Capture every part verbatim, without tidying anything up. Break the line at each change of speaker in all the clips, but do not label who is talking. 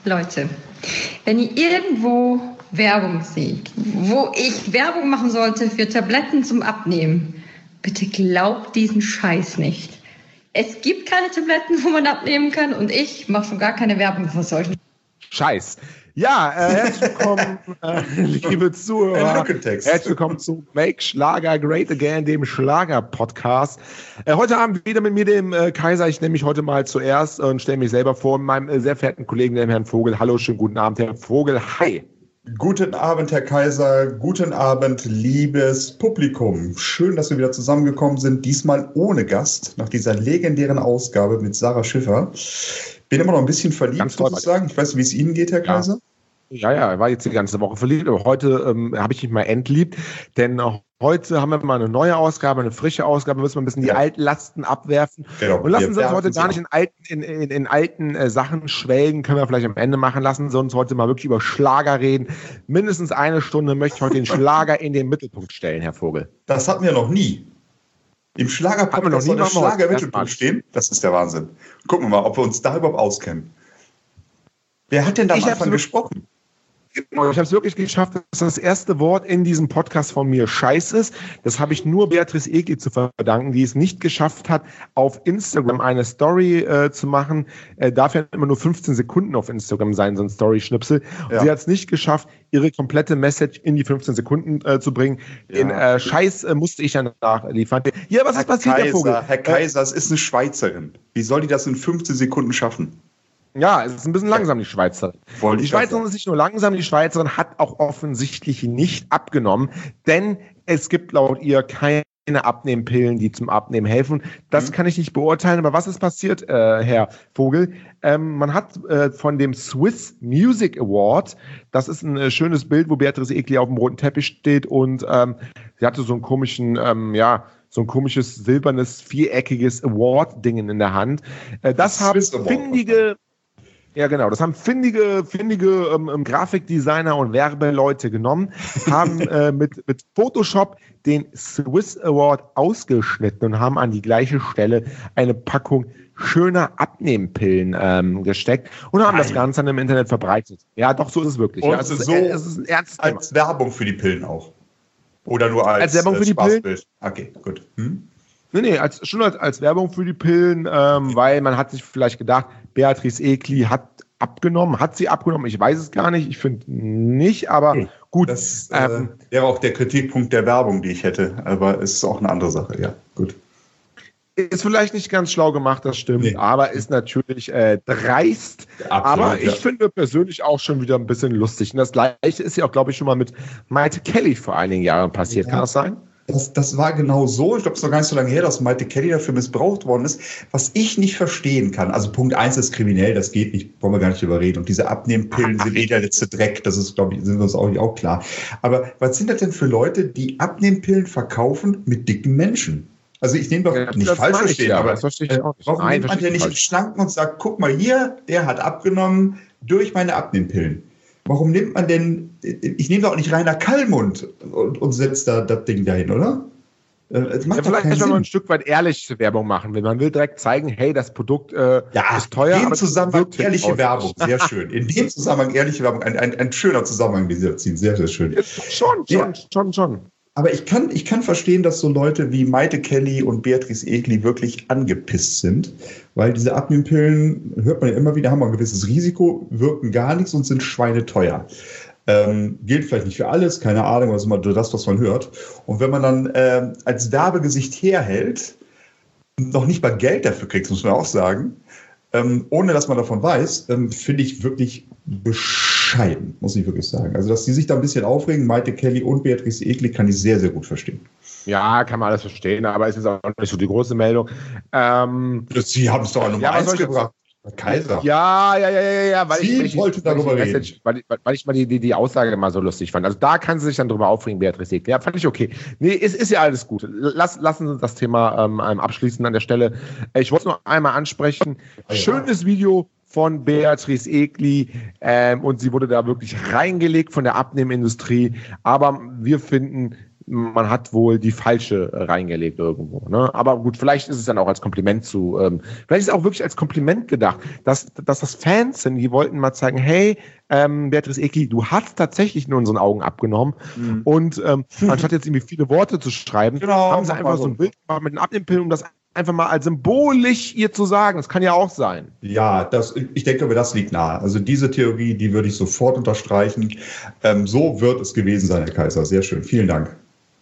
Leute, wenn ihr irgendwo Werbung seht, wo ich Werbung machen sollte für Tabletten zum Abnehmen, bitte glaubt diesen Scheiß nicht. Es gibt keine Tabletten, wo man abnehmen kann, und ich mache schon gar keine Werbung für solchen
Scheiß. Ja, äh, herzlich willkommen, äh, liebe Zuhörer. Herzlich willkommen zu Make Schlager Great Again, dem Schlager-Podcast. Äh, heute Abend wieder mit mir, dem äh, Kaiser. Ich nehme mich heute mal zuerst und stelle mich selber vor, meinem äh, sehr verehrten Kollegen, dem Herrn Vogel. Hallo, schönen guten Abend, Herr Vogel. Hi.
Guten Abend, Herr Kaiser. Guten Abend, liebes Publikum. Schön, dass wir wieder zusammengekommen sind. Diesmal ohne Gast, nach dieser legendären Ausgabe mit Sarah Schiffer. Bin immer noch ein bisschen verliebt, muss ich sagen. Ich weiß nicht, wie es Ihnen geht, Herr Kaiser.
Ja, ja, er war jetzt die ganze Woche verliebt, aber heute ähm, habe ich mich mal entliebt, denn äh, heute haben wir mal eine neue Ausgabe, eine frische Ausgabe, müssen wir ein bisschen die ja. Altlasten abwerfen genau. und lassen wir Sie uns heute gar nicht in alten, in, in, in alten äh, Sachen schwelgen, können wir vielleicht am Ende machen, lassen Sie uns heute mal wirklich über Schlager reden. Mindestens eine Stunde möchte ich heute den Schlager in den Mittelpunkt stellen, Herr Vogel.
Das hatten wir noch nie. Im Schlager-Podcast soll der Schlager im Mittelpunkt stehen? Das ist der Wahnsinn. Gucken wir mal, ob wir uns da überhaupt auskennen. Wer hat denn da am Anfang gesprochen?
Genau, ich habe es wirklich geschafft, dass das erste Wort in diesem Podcast von mir Scheiß ist. Das habe ich nur Beatrice Egli zu verdanken, die es nicht geschafft hat, auf Instagram eine Story äh, zu machen. Äh, darf ja immer nur fünfzehn Sekunden auf Instagram sein, so ein Story-Schnipsel. Ja. Sie hat es nicht geschafft, ihre komplette Message in die fünfzehn Sekunden äh, zu bringen. Ja. Den äh, Scheiß äh, musste ich dann nachliefern. Ja, was
Herr
ist passiert,
Kaiser,
Herr Vogel?
Herr Kaiser, es ist eine Schweizerin. Wie soll die das in fünfzehn Sekunden schaffen?
Ja, es ist ein bisschen langsam, die Schweizerin.
Wollte
die Schweizerin ist nicht nur langsam, die Schweizerin hat auch offensichtlich nicht abgenommen, denn es gibt laut ihr keine Abnehmpillen, die zum Abnehmen helfen. Das mhm. kann ich nicht beurteilen, aber was ist passiert, äh, Herr Vogel? Ähm, man hat äh, von dem Swiss Music Award, das ist ein äh, schönes Bild, wo Beatrice Egli auf dem roten Teppich steht und ähm, sie hatte so einen komischen, ähm, ja, so ein komisches, silbernes, viereckiges Award-Dingen in der Hand. Äh, das, das haben findige... Ja, genau. Das haben findige, findige ähm, Grafikdesigner und Werbeleute genommen, haben äh, mit, mit Photoshop den Swiss Award ausgeschnitten und haben an die gleiche Stelle eine Packung schöner Abnehmpillen ähm, gesteckt und haben Nein. das Ganze dann im Internet verbreitet. Ja, doch, so ist es wirklich.
Und
ja, es ist,
so
äh, es ist ein ernstes Thema.
Als Werbung für die Pillen auch? Oder nur als,
als Werbung
äh,
für die
Spaßbild?
Pillen?
Okay, gut. Hm?
Nee, nee, als, schon als, als Werbung für die Pillen, ähm, weil man hat sich vielleicht gedacht, Beatrice Egli hat abgenommen. Hat sie abgenommen? Ich weiß es gar nicht. Ich finde nicht, aber
nee,
gut.
Das ähm, äh, wäre auch der Kritikpunkt der Werbung, die ich hätte. Aber es ist auch eine andere Sache, ja. Gut.
Ist vielleicht nicht ganz schlau gemacht, das stimmt, nee. aber ist natürlich äh, dreist. Absolut, aber ich ja. finde persönlich auch schon wieder ein bisschen lustig. Und das Gleiche ist ja auch, glaube ich, schon mal mit Maite Kelly vor einigen Jahren passiert. Ja. Kann das sein?
Das, das war genau so. Ich glaube, es ist noch gar nicht so lange her, dass Maite Kelly dafür missbraucht worden ist. Was ich nicht verstehen kann, also Punkt eins ist kriminell, das geht nicht, wollen wir gar nicht drüber reden. Und diese Abnehmpillen sind eh der letzte Dreck, das ist, glaube ich, sind wir uns auch nicht auch klar. Aber was sind das denn für Leute, die Abnehmpillen verkaufen mit dicken Menschen? Also ich nehme doch ja, nicht falsch verstehen, ja, aber das verstehe ich auch nicht. Warum Nein, nimmt man denn nicht einen Schlanken und sagt, guck mal hier, der hat abgenommen durch meine Abnehmpillen? Warum nimmt man denn, ich nehme doch auch nicht Rainer Kallmund und, und setzt da das Ding dahin, oder?
Es macht ja, vielleicht soll man ein Stück weit ehrliche Werbung machen, wenn man will direkt zeigen, hey, das Produkt äh,
ja,
ist teuer.
In dem Zusammenhang ehrliche Werbung, sehr schön. In dem Zusammenhang ehrliche Werbung, ein, ein, ein schöner Zusammenhang, den Sie ziehen, sehr, sehr schön.
Schon,
ja.
schon, schon, schon.
Aber ich kann, ich kann verstehen, dass so Leute wie Maite Kelly und Beatrice Egli wirklich angepisst sind, weil diese Abnehmpillen, hört man ja immer wieder, haben ein gewisses Risiko, wirken gar nichts und sind schweineteuer. Ähm, gilt vielleicht nicht für alles, keine Ahnung, was immer das, was man hört. Und wenn man dann ähm, als Werbegesicht herhält, noch nicht mal Geld dafür kriegt, muss man auch sagen, ähm, ohne dass man davon weiß, ähm, finde ich wirklich bescheiden, muss ich wirklich sagen. Also, dass die sich da ein bisschen aufregen, Maite Kelly und Beatrice Egli, kann ich sehr, sehr gut verstehen.
Ja, kann man alles verstehen, aber es ist auch nicht so die große Meldung. Ähm,
Sie haben es doch an Nummer
ja,
eins gebracht. Kaiser.
Ja, ja, ja, ja, ja, weil
Sie
ich,
wollte
weil
darüber
ich,
reden.
Message, weil, ich, weil ich mal die, die, die Aussage mal so lustig fand. Also da kann sie sich dann drüber aufregen, Beatrice Egli. Ja, fand ich okay. Nee, ist, ist ja alles gut. Lass, lassen Sie das Thema ähm, abschließen an der Stelle. Ich wollte es noch einmal ansprechen. Ja. Schönes Video von Beatrice Egli ähm, und sie wurde da wirklich reingelegt von der Abnehmindustrie. Aber wir finden, man hat wohl die falsche reingelegt irgendwo. Ne? Aber gut, vielleicht ist es dann auch als Kompliment zu, ähm, vielleicht ist es auch wirklich als Kompliment gedacht, dass, dass das Fans sind, die wollten mal zeigen, hey, ähm, Beatrice Egli, du hast tatsächlich in unseren Augen abgenommen. Mhm. Und ähm, anstatt jetzt irgendwie viele Worte zu schreiben, genau, haben sie einfach so ein Bild gemacht mit den Abnehmpillen, um das einfach mal als symbolisch ihr zu sagen. Das kann ja auch sein.
Ja, das, ich denke, das liegt nahe. Also diese Theorie, die würde ich sofort unterstreichen. Ähm, so wird es gewesen sein, Herr Kaiser. Sehr schön. Vielen Dank.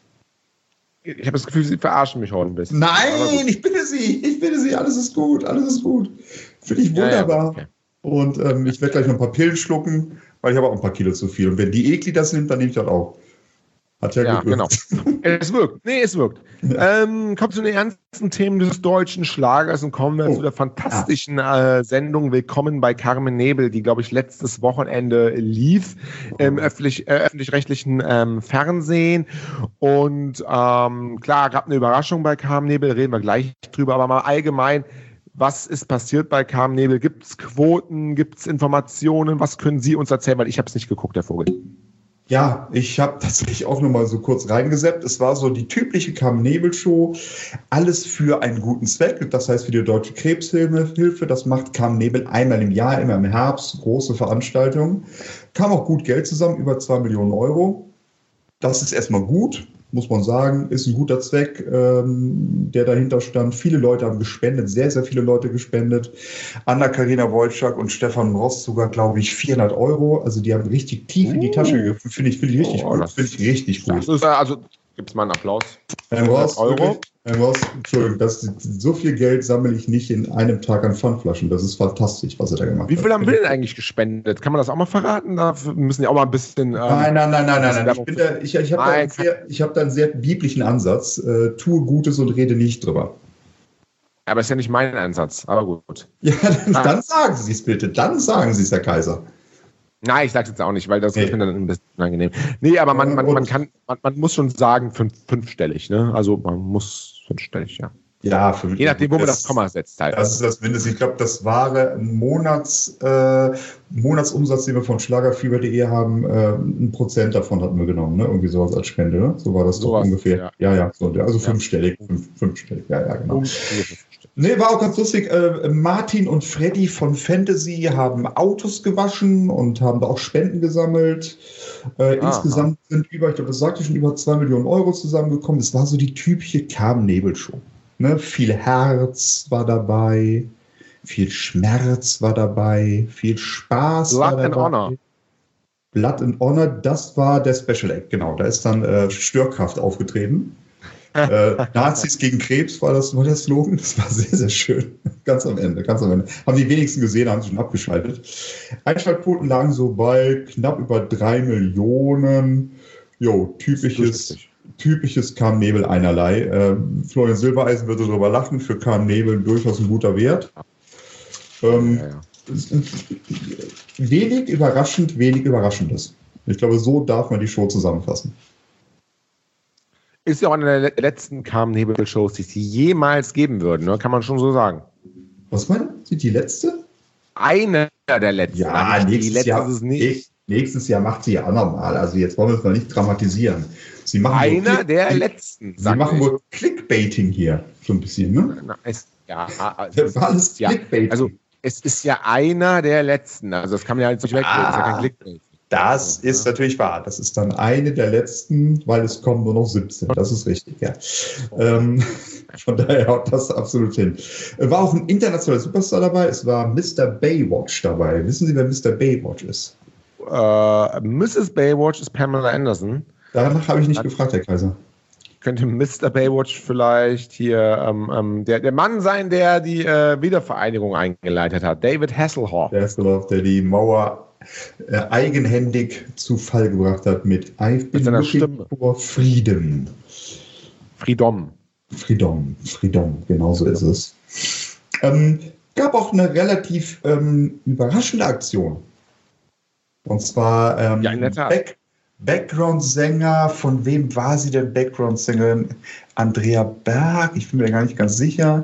Ich habe das Gefühl, Sie verarschen mich heute ein bisschen.
Nein, ich bitte Sie, ich bitte Sie, alles ist gut, alles ist gut. Finde ich wunderbar. Ja, ja, okay. Und ähm, ich werde gleich noch ein paar Pillen schlucken, weil ich habe auch ein paar Kilo zu viel. Und wenn die Egli das nimmt, dann nehme ich das auch. Hat ja, ja gewirkt.
Genau. Es wirkt. Nee, es wirkt. Ja. Ähm, kommt zu den ernsten Themen des deutschen Schlagers und kommen wir oh. zu der fantastischen ja. äh, Sendung Willkommen bei Carmen Nebel, die, glaube ich, letztes Wochenende lief oh. im öffentlich, äh, öffentlich-rechtlichen ähm, Fernsehen. Und ähm, klar, gab eine Überraschung bei Carmen Nebel, reden wir gleich drüber, aber mal allgemein, was ist passiert bei Carmen Nebel? Gibt es Quoten, gibt es Informationen? Was können Sie uns erzählen? Weil ich habe es nicht geguckt, der Vogel.
Ja, ich habe tatsächlich auch noch mal so kurz reingeseppt. Es war so die typische Carmen-Nebel-Show. Alles für einen guten Zweck. Das heißt für die Deutsche Krebshilfe. Das macht Carmen Nebel einmal im Jahr, immer im Herbst. Große Veranstaltungen. Kam auch gut Geld zusammen, über zwei Millionen Euro. Das ist erstmal gut, muss man sagen. Ist ein guter Zweck, ähm, der dahinter stand. Viele Leute haben gespendet, sehr, sehr viele Leute gespendet. Anna-Karina Wojcik und Stefan Ross sogar, glaube ich, vierhundert Euro. Also die haben richtig tief in die Tasche gegriffen. Finde ich, find ich richtig oh, gut. Finde ich richtig gut.
Das ist, also gibt es mal einen Applaus.
Herr Ross, Euro. Herr Ross, Entschuldigung, das, so viel Geld sammle ich nicht in einem Tag an Pfandflaschen. Das ist fantastisch, was er da gemacht hat.
Wie viel haben wir denn eigentlich gespendet? Kann man das auch mal verraten? Da müssen die auch mal ein bisschen... Ähm,
nein, nein, nein, nein, nein. nein. Ich, bin da, ich, ich habe da, sehr, ich hab da einen sehr biblischen Ansatz. Äh, tue Gutes und rede nicht drüber.
Aber ist ja nicht mein Ansatz, aber gut.
Ja, dann, ah. dann sagen Sie es bitte. Dann sagen Sie es, Herr Kaiser.
Nein, ich sage es jetzt auch nicht, weil das nee. ist mir dann ein bisschen unangenehm. Nee, aber man, man, man kann, man, man muss schon sagen, fünf, fünfstellig, ne? Also man muss fünfstellig, ja.
Ja, für,
je nachdem, wo man das Komma setzt halt.
Das ist das Mindeste. Ich glaube, das war ein Monats, äh, Monatsumsatz, den wir von Schlagerfieber punkt de haben. Äh, ein Prozent davon hatten wir genommen, ne? Irgendwie sowas als Spende, ne? So war das so doch was, ungefähr. Ja, ja, ja so, also ja. fünfstellig, fünf, fünfstellig, ja, ja, genau. Nee, war auch ganz lustig. Äh, Martin und Freddy von Fantasy haben Autos gewaschen und haben da auch Spenden gesammelt. Äh, insgesamt sind über, ich glaube, das sagte ich schon, über zwei Millionen Euro zusammengekommen. Es war so die typische Carmen-Nebel-Show. Ne? Viel Herz war dabei, viel Schmerz war dabei, viel Spaß
Blood
war dabei.
and Honor.
Blood and Honor, das war der Special Act, genau. Da ist dann äh, Störkraft aufgetreten. äh, Nazis gegen Krebs war das war der Slogan. Das war sehr, sehr schön. Ganz am Ende, ganz am Ende. Haben die wenigsten gesehen, haben sie schon abgeschaltet. Einschaltquoten lagen so bei knapp über drei Millionen. Jo, typisches, typisches Carmen Nebel einerlei. Äh, Florian Silbereisen würde darüber lachen. Für Carmen Nebel durchaus ein guter Wert. Ähm, ja, ja. Wenig überraschend, wenig Überraschendes. Ich glaube, so darf man die Show zusammenfassen.
Ist ja auch eine der letzten Carmen-Nebel-Shows, die es jemals geben würden, ne? Kann man schon so sagen.
Was meinen Sie, die letzte?
Eine der letzten.
Ja,
nicht
nächstes,
die letzte
Jahr,
ist es nicht.
nächstes Jahr macht sie ja auch nochmal. Also jetzt wollen wir es mal nicht dramatisieren. Sie machen
Einer
Klick,
der letzten.
Sie machen wohl Clickbaiting hier, so ein bisschen, ne?
Na, es, ja,
das war alles
ja,
Clickbaiting.
Also es ist ja einer der letzten. Also das kann man ja jetzt nicht wegreden.
Ah.
Das ist ja kein Clickbait.
Das ist natürlich wahr. Das ist dann eine der letzten, weil es kommen nur noch siebzehn. Das ist richtig, ja. Ähm, von daher haut das absolut hin. War auch ein internationaler Superstar dabei. Es war Mister Baywatch dabei. Wissen Sie, wer Mister Baywatch ist?
Äh, Misses Baywatch ist Pamela Anderson.
Danach habe ich nicht Dann gefragt, Herr Kaiser.
Könnte Mister Baywatch vielleicht hier ähm, ähm, der, der Mann sein, der die äh, Wiedervereinigung eingeleitet hat. David Hasselhoff.
Der Hasselhoff, der die Mauer äh, eigenhändig zu Fall gebracht hat mit I've been looking for freedom.
Freedom.
Freedom, Freedom, genau so ist es. Ähm, gab auch eine relativ ähm, überraschende Aktion. Und zwar ähm,
ja, in der Tat.
Back, Background-Sänger, von wem war sie denn Background-Sängerin? Andrea Berg, ich bin mir gar nicht ganz sicher.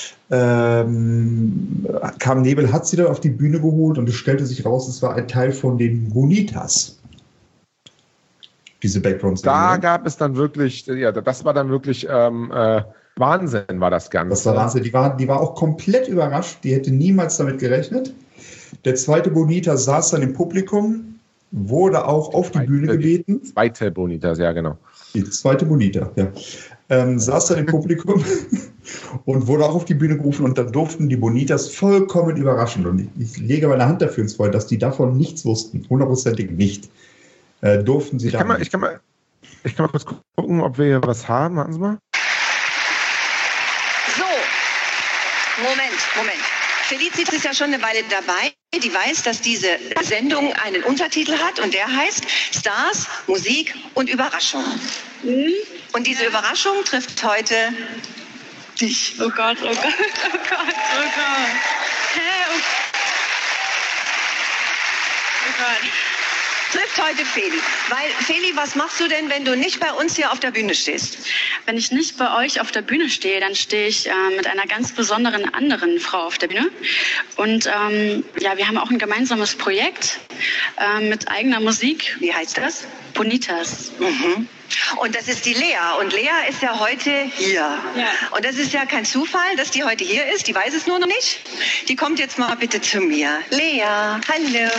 Ähm, Carmen Nebel hat sie dann auf die Bühne geholt und es stellte sich raus, es war ein Teil von den Bonitas. diese Background.
Da gab es dann wirklich, ja, das war dann wirklich ähm, äh, Wahnsinn, war das Ganze.
Das war Wahnsinn. Die war, die war auch komplett überrascht. Die hätte niemals damit gerechnet. Der zweite Bonitas saß dann im Publikum, wurde auch auf die Bühne gebeten.
Die zweite Bonitas, ja, genau.
Die zweite Bonita, ja. Ähm, saß dann im Publikum und wurde auch auf die Bühne gerufen und dann durften die Bonitas vollkommen überraschen. Und ich, ich lege meine Hand dafür ins Feuer, dass die davon nichts wussten, hundertprozentig nicht. Äh, durften sie
ich kann, mal, ich, kann mal, ich kann mal kurz gucken, ob wir hier was haben. Warten Sie mal.
So, Moment, Moment. Feliz ist ja schon eine Weile dabei. Die weiß, dass diese Sendung einen Untertitel hat und der heißt Stars, Musik und Überraschung. Mhm. Und diese Überraschung trifft heute dich.
Oh Gott, oh Gott, oh Gott, oh Gott. Hä? Oh, oh Gott.
Trifft heute Feli. Weil, Feli, was machst du denn, wenn du nicht bei uns hier auf der Bühne stehst?
Wenn ich nicht bei euch auf der Bühne stehe, dann stehe ich äh, mit einer ganz besonderen anderen Frau auf der Bühne. Und ähm, ja, wir haben auch ein gemeinsames Projekt äh, mit eigener Musik.
Wie heißt das?
Bonitas.
Mhm. Und das ist die Lea. Und Lea ist ja heute hier.
Ja.
Und das ist ja kein Zufall, dass die heute hier ist. Die weiß es nur noch nicht. Die kommt jetzt mal bitte zu mir. Lea, hallo.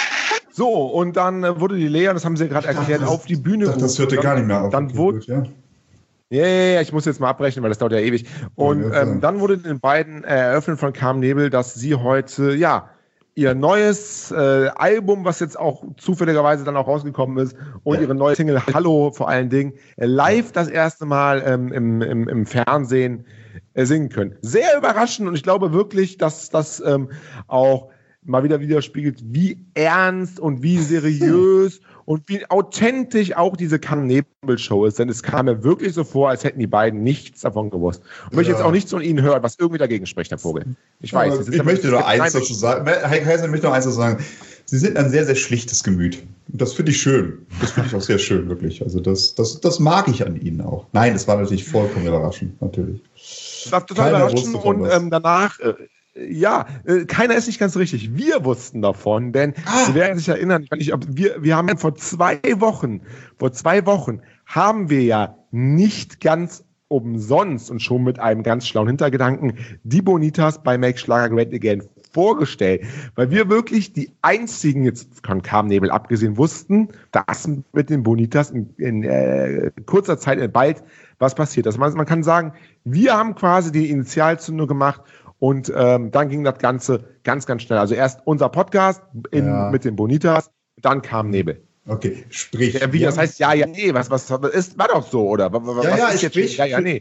So, und dann äh, wurde die Lea, das haben Sie gerade erklärt,
das,
auf die Bühne
gerufen. Das hörte gar nicht mehr auf.
Dann wurde, ja. Ja, ja, ja, ich muss jetzt mal abbrechen, weil das dauert ja ewig. Und ja, ähm, dann wurde den beiden äh, eröffnet von Carmen Nebel, dass sie heute, ja, ihr neues äh, Album, was jetzt auch zufälligerweise dann auch rausgekommen ist, und ja. ihre neue Single Hallo vor allen Dingen, äh, live das erste Mal ähm, im, im, im Fernsehen äh, singen können. Sehr überraschend und ich glaube wirklich, dass das ähm, auch mal wieder widerspiegelt, wie ernst und wie seriös und wie authentisch auch diese Carmen-Nebel-Show ist. Denn es kam mir wirklich so vor, als hätten die beiden nichts davon gewusst. Und ja. möchte jetzt auch nichts von Ihnen hören, was irgendwie dagegen spricht, Herr Vogel. Ich weiß.
Ja, ich möchte nur eins dazu sagen. Herr Kaiser, ich möchte noch eins dazu sagen. Sie sind ein sehr, sehr schlichtes Gemüt. Und das finde ich schön. Das finde ich auch sehr schön, wirklich. Also das, das, das mag ich an Ihnen auch. Nein, das war natürlich vollkommen überraschend, natürlich.
Das war total Keiner überraschend und ähm, danach... Äh, Ja, äh, keiner ist nicht ganz richtig. Wir wussten davon, denn ah. Sie werden sich erinnern, ich weiß nicht, ob wir, wir haben vor zwei Wochen, vor zwei Wochen haben wir ja nicht ganz umsonst und schon mit einem ganz schlauen Hintergedanken die Bonitas bei Make Schlager Great Again vorgestellt, weil wir wirklich die einzigen, jetzt von Carmen Nebel abgesehen, wussten, dass mit den Bonitas in, in äh, kurzer Zeit, in bald was passiert. Also man, man kann sagen, wir haben quasi die Initialzündung gemacht. Und ähm, dann ging das Ganze ganz, ganz schnell. Also erst unser Podcast in, ja. mit den Bonitas, dann kam Nebel.
Okay, sprich.
Ja, wie, das heißt, ja, ja, nee, was, was ist, war doch so, oder? Was
ja, ja,
ist jetzt
sprich,
ja, ja, nee.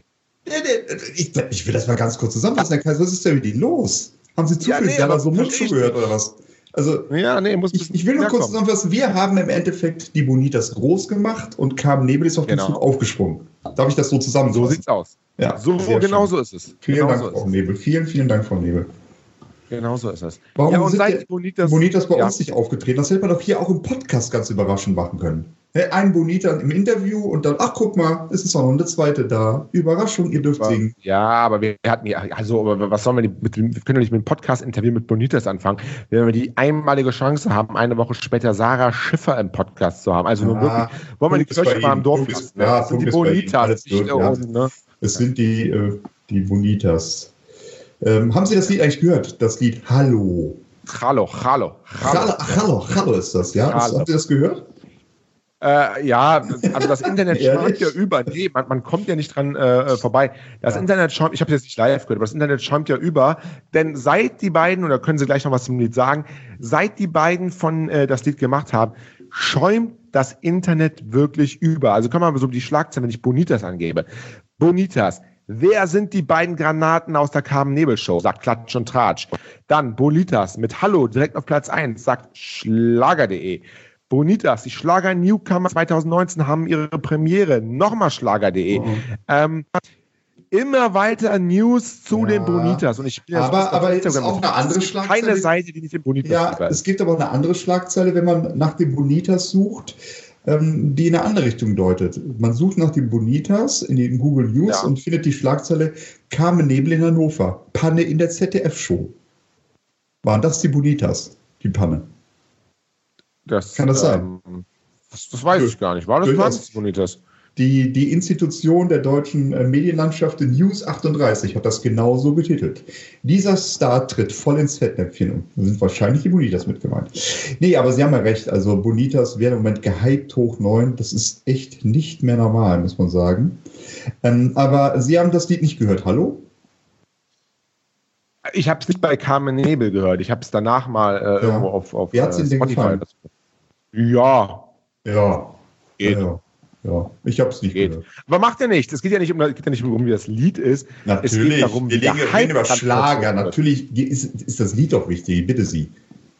Ich, ich will das mal ganz kurz zusammenfassen, Herr Kaiser, was ist denn mit Ihnen los? Haben Sie zufällig ja, nee, aber so mit zugehört, oder was? Also,
ja, nee, muss
ich, ich will nur kurz zusammenfassen, wir haben im Endeffekt die Bonitas groß gemacht und Carmen Nebel ist auf den genau. Zug aufgesprungen. Darf ich das so zusammenfassen?
So sieht's aus. Ja, so, genau schön. So ist es.
Vielen
genau
Dank,
so
Frau Nebel. Vielen, vielen Dank, Frau Nebel.
Genau so ist es.
Warum
ja, und
sind
seit
die
Bonitas,
Bonitas bei
ja.
uns nicht aufgetreten? Das hätte man doch hier auch im Podcast ganz überraschend machen können. Ein Bonita im Interview und dann, ach guck mal, es ist auch noch eine zweite da. Überraschung, ihr dürft
aber,
singen.
Ja, aber wir hatten ja, also was sollen wir, die, mit, wir können doch nicht mit dem Podcast-Interview mit Bonitas anfangen, wenn wir die einmalige Chance haben, eine Woche später Sarah Schiffer im Podcast zu haben. Also
ja,
nur wirklich, wollen wir die Kirche mal im Dorf lassen. Ne?
Ja,
das sind die Bonitas.
Nicht, ja. oben, ne? Es sind die, äh, die Bonitas. Ähm, haben Sie das Lied eigentlich gehört? Das Lied Hallo.
Hallo, hallo.
Hallo, hallo, hallo ist das, ja? Das, habt ihr das gehört?
Äh, ja, also das Internet schäumt ja über. Nee, man, man kommt ja nicht dran äh, vorbei. Das ja. Internet schäumt, ich habe jetzt nicht live gehört, aber das Internet schäumt ja über. Denn seit die beiden, oder können Sie gleich noch was zum Lied sagen, seit die beiden von äh, das Lied gemacht haben, schäumt das Internet wirklich über. Also kann man mal so die Schlagzeilen, wenn ich Bonitas angebe. Bonitas. Wer sind die beiden Granaten aus der Carmen-Nebel-Show? Sagt Klatsch und Tratsch. Dann Bonitas mit Hallo direkt auf Platz eins, sagt Schlager punkt de. Bonitas, die Schlager-Newcomer zwanzig neunzehn haben ihre Premiere. Nochmal Schlager punkt de. Mhm. Ähm, immer weiter News zu ja. den Bonitas. Und ich bin
aber
ja
aber es ist auch eine andere Schlagzeile.
Keine Seite, die nicht den Bonitas
Ja, ist. Es gibt aber eine andere Schlagzeile, wenn man nach den Bonitas sucht, ähm, die in eine andere Richtung deutet. Man sucht nach den Bonitas in den Google News ja. und findet die Schlagzeile Carmen Nebel in Hannover. Panne in der Z D F-Show. Waren das die Bonitas, die Panne?
Das,
Kann das sein?
Ähm, Das, das weiß ich gar nicht. War das Tanz, Bonitas?
Die, die Institution der deutschen äh, Medienlandschaft, News achtunddreißig, hat das genauso betitelt. Dieser Star tritt voll ins Fettnäpfchen und da sind wahrscheinlich die Bonitas mit gemeint. Nee, aber Sie haben ja recht, also Bonitas werden im Moment gehypt hoch neun, das ist echt nicht mehr normal, muss man sagen. Ähm, aber Sie haben das Lied nicht gehört, hallo?
Ich habe es nicht bei Carmen Nebel gehört, ich habe es danach mal äh, ja. irgendwo auf, auf
Wie hat's Ihnen denn gefallen?
Ja.
Ja.
Geht.
Ja. Ja, ich habe es nicht
geht.
gehört.
Aber macht ja nichts. Es geht ja nicht um, geht ja nicht um, wie das Lied ist.
Natürlich.
Es geht darum,
wir reden, reden über Schlager. Natürlich ist, ist das Lied doch wichtig. Bitte Sie.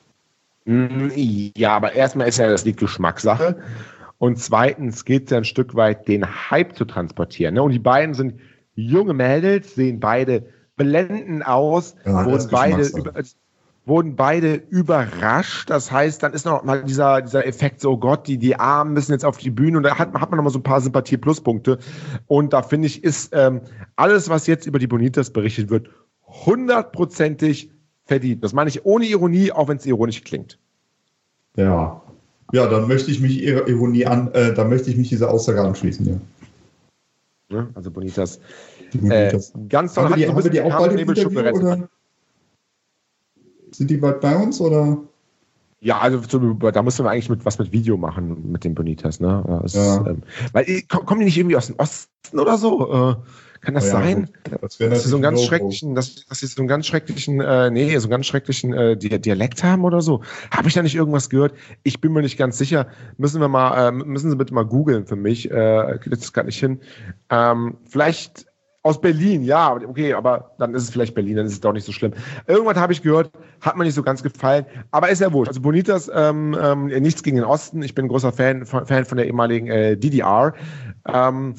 Ja, aber erstmal ist ja das Lied Geschmackssache. Und zweitens geht es ja ein Stück weit, den Hype zu transportieren. Und die beiden sind junge Mädels, sehen beide blendend aus,
ja,
wurden beide über, wurden beide überrascht. Das heißt, dann ist noch mal dieser, dieser Effekt so, oh Gott, die, die Armen müssen jetzt auf die Bühne und da hat, hat man noch mal so ein paar Sympathie-Pluspunkte. Und da finde ich, ist ähm, alles, was jetzt über die Bonitas berichtet wird, hundertprozentig verdient. Das meine ich ohne Ironie, auch wenn es ironisch klingt.
Ja. Ja, dann möchte ich mich Ihrer Ironie an, äh, dann möchte ich mich dieser Aussage anschließen, ja.
ja also Bonitas.
Die Bonitas.
Äh, ganz toll.
Haben wir die, haben wir die auch bald im Interview, oder? Sind die bald bei uns, oder?
Ja, also da müssen wir eigentlich mit was mit Video machen mit den Bonitas, ne? Das
ja.
ist, ähm, weil kommen die nicht irgendwie aus dem Osten oder so? Äh, kann das oh ja, sein? Das dass sie so einen ganz schrecklichen, dass, dass sie so einen ganz schrecklichen, äh, nee, so einen ganz schrecklichen äh, Dialekt haben oder so? Habe ich da nicht irgendwas gehört? Ich bin mir nicht ganz sicher. Müssen wir mal, äh, müssen Sie bitte mal googeln für mich. Äh, kriegt das gar nicht hin. Ähm, vielleicht aus Berlin, ja, okay, aber dann ist es vielleicht Berlin, dann ist es doch nicht so schlimm. Irgendwann habe ich gehört, hat mir nicht so ganz gefallen, aber ist ja wurscht. Also Bonitas, ähm, ähm, nichts gegen den Osten. Ich bin ein großer Fan von, Fan von der ehemaligen äh, D D R. Ähm,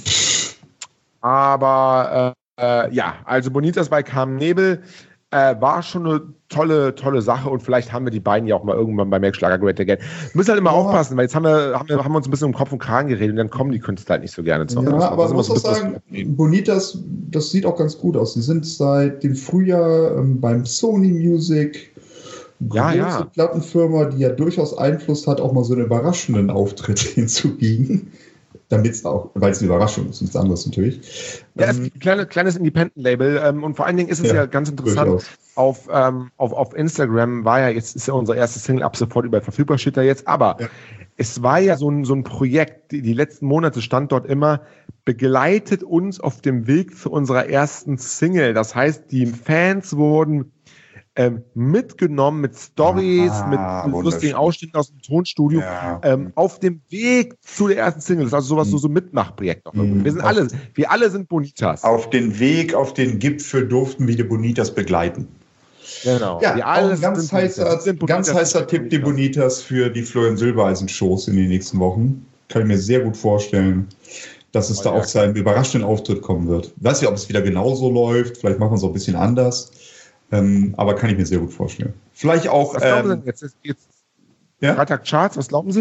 aber äh, äh, ja, also Bonitas bei Carmen Nebel äh, war schon eine tolle, tolle Sache und vielleicht haben wir die beiden ja auch mal irgendwann bei Schlager Duett Again. Müssen halt immer oh. aufpassen, weil jetzt haben wir, haben wir haben wir uns ein bisschen um Kopf und Kragen geredet und dann kommen die Künstler halt nicht so gerne zu.
Ja,
das
aber man muss auch sagen, Bonitas, das sieht auch ganz gut aus. Sie sind seit dem Frühjahr ähm, beim Sony Music, große
ja, ja.
Plattenfirma, die ja durchaus Einfluss hat, auch mal so einen überraschenden Auftritt hinzubiegen. Damit es auch, weil es eine Überraschung ist, nichts anderes natürlich.
Ja, es ist ein kleine, kleines Independent-Label ähm, und vor allen Dingen ist es ja, ja ganz interessant, auf, ähm, auf, auf Instagram war ja, jetzt ist ja unsere erste Single ab sofort überall verfügbar, steht da jetzt, aber ja. es war ja so ein, so ein Projekt, die, die letzten Monate stand dort immer, begleitet uns auf dem Weg zu unserer ersten Single. Das heißt, die Fans wurden Ähm, mitgenommen mit Stories, ah, mit, mit lustigen Ausschnitten aus dem Tonstudio, ja. ähm, auf dem Weg zu der ersten Single. Das ist also sowas, mhm. so, so Mitmachprojekt noch. Mhm. Wir sind alle, wir alle sind Bonitas.
Auf den Weg, auf den Gipfel durften wir die Bonitas begleiten.
Genau.
Ja, wir alle ein ganz heißer, ganz heißer Tipp, die Bonitas für die Florian Silbereisen-Shows in den nächsten Wochen. Kann ich mir sehr gut vorstellen, dass es oh, da ja. auch zu einem überraschenden Auftritt kommen wird. Ich weiß nicht, ob es wieder genauso läuft, vielleicht machen wir es auch ein bisschen anders. Ähm, aber kann ich mir sehr gut vorstellen. Vielleicht auch.
Was glauben ähm, Sie denn jetzt? jetzt ja? Freitag Charts, was glauben Sie?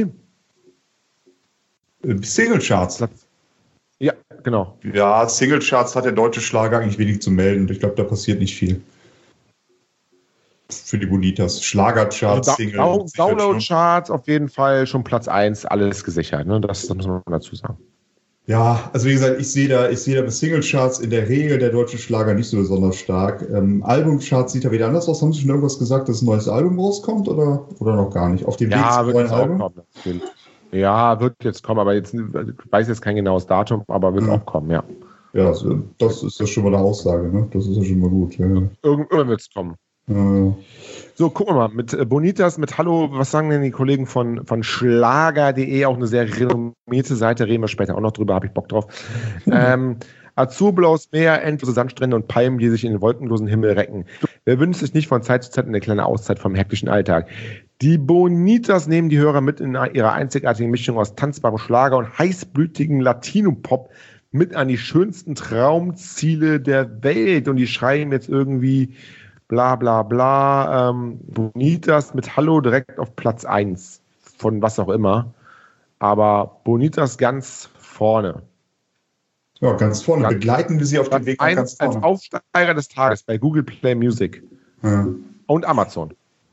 Single Charts.
Ja, genau.
Ja, Single Charts hat der deutsche Schlager eigentlich wenig zu melden. Ich glaube, da passiert nicht viel. Für die Bonitas. Schlagercharts,
also da, Single. Download-Charts auf jeden Fall schon Platz eins, alles gesichert. Ne? Das, das muss man dazu sagen.
Ja, also wie gesagt, ich sehe da, ich sehe da bei Single-Charts in der Regel der deutsche Schlager nicht so besonders stark. Ähm, Album-Charts sieht da wieder anders aus. Haben Sie schon irgendwas gesagt, dass ein neues Album rauskommt oder, oder noch gar nicht? Auf dem
ja,
Weg zum neuen Album?
Kommen, ja, wird jetzt kommen, aber jetzt ich weiß jetzt kein genaues Datum, aber wird ja. auch kommen, ja.
Ja, also, das ist ja schon mal eine Aussage, ne? Das ist ja schon mal gut. Ja.
Irgendwann wird es kommen.
Ja.
So, gucken wir mal, mit Bonitas, mit Hallo, was sagen denn die Kollegen von, von Schlager punkt de, auch eine sehr renommierte Seite, reden wir später auch noch drüber, habe ich Bock drauf. ähm, Azurblaues Meer, endlose Sandstrände und Palmen, die sich in den wolkenlosen Himmel recken. Wer wünscht sich nicht von Zeit zu Zeit eine kleine Auszeit vom hektischen Alltag? Die Bonitas nehmen die Hörer mit in ihrer einzigartigen Mischung aus tanzbarem Schlager und heißblütigen Latino-Pop mit an die schönsten Traumziele der Welt. Und die schreiben jetzt irgendwie bla bla bla, ähm, Bonitas mit Hallo direkt auf Platz eins von was auch immer. Aber Bonitas ganz vorne.
Ja, ganz vorne. Ganz Begleiten wir sie auf dem Weg nach
ganz vorne. Als Aufsteiger des Tages bei Google Play Music
ja.
und Amazon.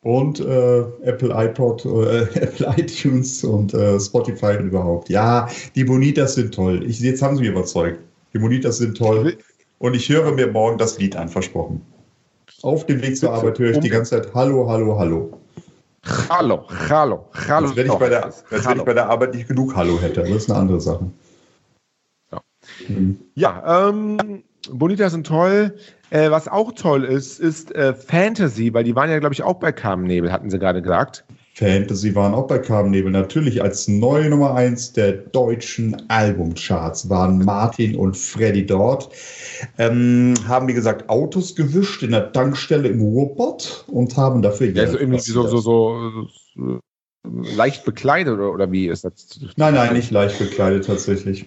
Und äh, Apple iPod, äh, Apple iTunes und äh, Spotify und überhaupt. Ja, die Bonitas sind toll. Ich, jetzt haben sie mich überzeugt. Die Bonitas sind toll. Und ich höre mir morgen das Lied an, versprochen. Auf dem Weg zur Arbeit höre ich die ganze Zeit Hallo, Hallo, Hallo.
Hallo, hallo, hallo.
Als wenn ich bei der, als wenn ich bei der Arbeit nicht genug Hallo hätte. Das ist eine andere Sache.
Ja,
Mhm.
ja ähm, Bonitas sind toll. Äh, was auch toll ist, ist äh, Fantasy, weil die waren ja, glaube ich, auch bei Carmen-Nebel, hatten sie gerade gesagt.
Fantasy waren auch bei Carmen-Nebel. Natürlich als neue Nummer eins der deutschen Albumcharts waren Martin und Freddy dort. Ähm, haben, wie gesagt, Autos gewischt in der Tankstelle im Ruhrpott und haben dafür
Ja, so irgendwie so, so, so, so leicht bekleidet oder, oder wie ist das?
Nein, nein, nicht leicht bekleidet tatsächlich.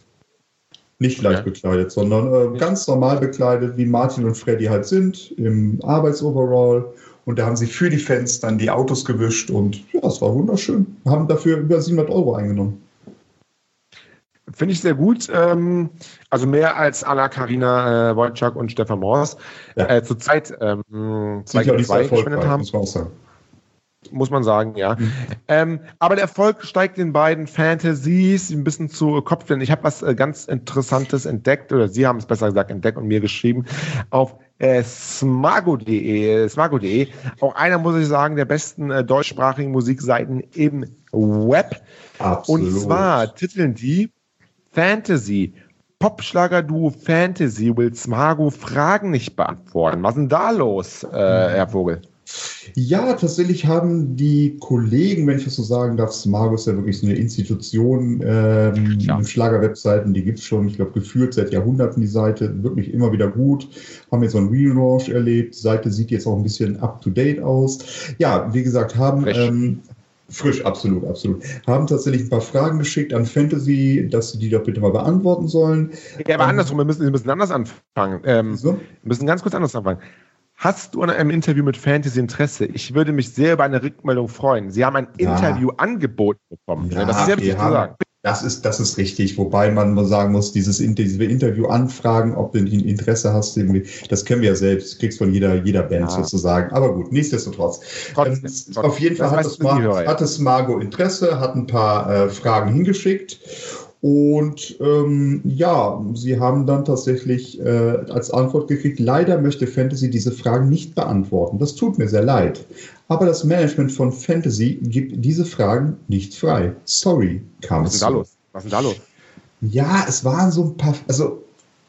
Nicht leicht
Okay.
bekleidet, sondern äh, ganz normal bekleidet, wie Martin und Freddy halt sind, im Arbeitsoverall. Und da haben sie für die Fans dann die Autos gewischt und ja, es war wunderschön. Haben dafür über siebenhundert Euro eingenommen.
Finde ich sehr gut. Ähm, also mehr als Anna-Karina äh, Wojcik und Stefan Mors
Ja.
äh, zurzeit ähm, zwei
Sind ja auch
gegen
nicht so
zwei gespendet
erfolgreich,
haben,
muss man auch sagen.
muss man sagen, ja.
Mhm.
Ähm, aber der Erfolg steigt den beiden Fantasies ein bisschen zu Kopf. Denn ich habe was äh, ganz Interessantes entdeckt, oder Sie haben es besser gesagt entdeckt und mir geschrieben, auf äh, smago.de, smago.de. Auch einer, muss ich sagen, der besten äh, deutschsprachigen Musikseiten im Web.
Absolut.
Und zwar titeln die Fantasy. Popschlager-Duo Fantasy will Smago Fragen nicht beantworten. Was ist denn da los, äh, Herr Vogel?
Ja, tatsächlich haben die Kollegen, wenn ich das so sagen darf, Smago ist ja wirklich so eine Institution ähm,
Ja.
in Schlagerwebseiten, die gibt es schon, ich glaube, geführt seit Jahrhunderten die Seite, wirklich immer wieder gut. Haben jetzt so einen Relaunch erlebt, die Seite sieht jetzt auch ein bisschen up-to-date aus. Ja, wie gesagt, haben...
Frisch.
Ähm, frisch, absolut, absolut. Haben tatsächlich ein paar Fragen geschickt an Fantasy, dass sie die doch bitte mal beantworten sollen.
Ja, aber
Ähm,
andersrum, wir müssen, wir müssen anders anfangen. Ähm,
So?
wir müssen ganz kurz anders anfangen. Hast du an einem Interview mit Fantasy Interesse? Ich würde mich sehr über eine Rückmeldung freuen. Sie haben ein
Ja.
Interview angeboten bekommen.
Ja,
das ist sehr
wir
wichtig zu
haben-
sagen.
Das ist, das ist richtig, wobei man mal sagen muss, dieses Inter- diese Interview anfragen, ob du ein Interesse hast, irgendwie, das kennen wir ja selbst, das kriegst von jeder, jeder Band
Ja.
sozusagen. Aber gut, nichtsdestotrotz.
Trotzdem,
Ähm,
trotzdem.
Auf jeden Fall
Das
hat
weiß
es,
die Hörer,
Mar
ja.
hat es Margot Interesse, hat ein paar äh, Fragen hingeschickt. Und ähm, ja, sie haben dann tatsächlich äh, als Antwort gekriegt, leider möchte Fantasy diese Fragen nicht beantworten. Das tut mir sehr leid. Aber das Management von Fantasy gibt diese Fragen nicht frei. Sorry, kam
Was
es
ist denn da
so.
los? Was ist denn da los?
Ja, es waren so ein paar, also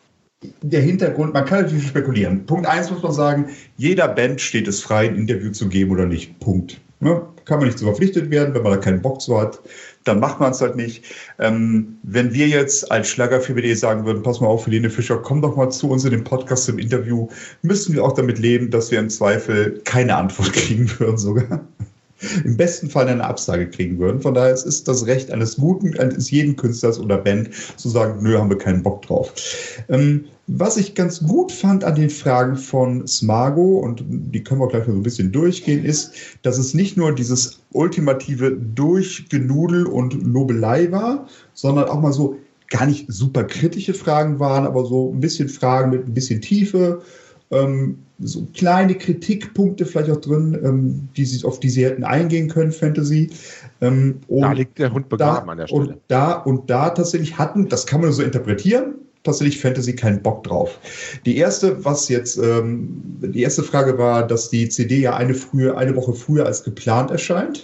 der Hintergrund, man kann natürlich spekulieren. Punkt eins muss man sagen, jeder Band steht es frei, ein Interview zu geben oder nicht. Punkt. Ne? Kann man nicht so verpflichtet werden, wenn man da keinen Bock zu hat, dann macht man es halt nicht. Ähm, wenn wir jetzt als Schlager-F B sagen würden, pass mal auf, Helene Fischer, komm doch mal zu uns in den Podcast im Interview, müssten wir auch damit leben, dass wir im Zweifel keine Antwort kriegen würden sogar. Im besten Fall eine Absage kriegen würden. Von daher es ist das Recht eines guten, eines jeden Künstlers oder Band zu sagen, nö, haben wir keinen Bock drauf. Ähm, was ich ganz gut fand an den Fragen von Smago, und die können wir gleich mal so ein bisschen durchgehen, ist, dass es nicht nur dieses ultimative Durchgenudel und Lobelei war, sondern auch mal so gar nicht super kritische Fragen waren, aber so ein bisschen Fragen mit ein bisschen Tiefe, ähm, so kleine Kritikpunkte vielleicht auch drin, ähm, die sie, auf die sie hätten eingehen können, Fantasy. Ähm,
Da
und
liegt der Hund begraben
da,
an der Stelle.
Und da, und da tatsächlich hatten, das kann man so interpretieren, tatsächlich Fantasy keinen Bock drauf. Die erste, was jetzt, ähm, die erste Frage war, dass die C D ja eine, frühe, eine Woche früher als geplant erscheint.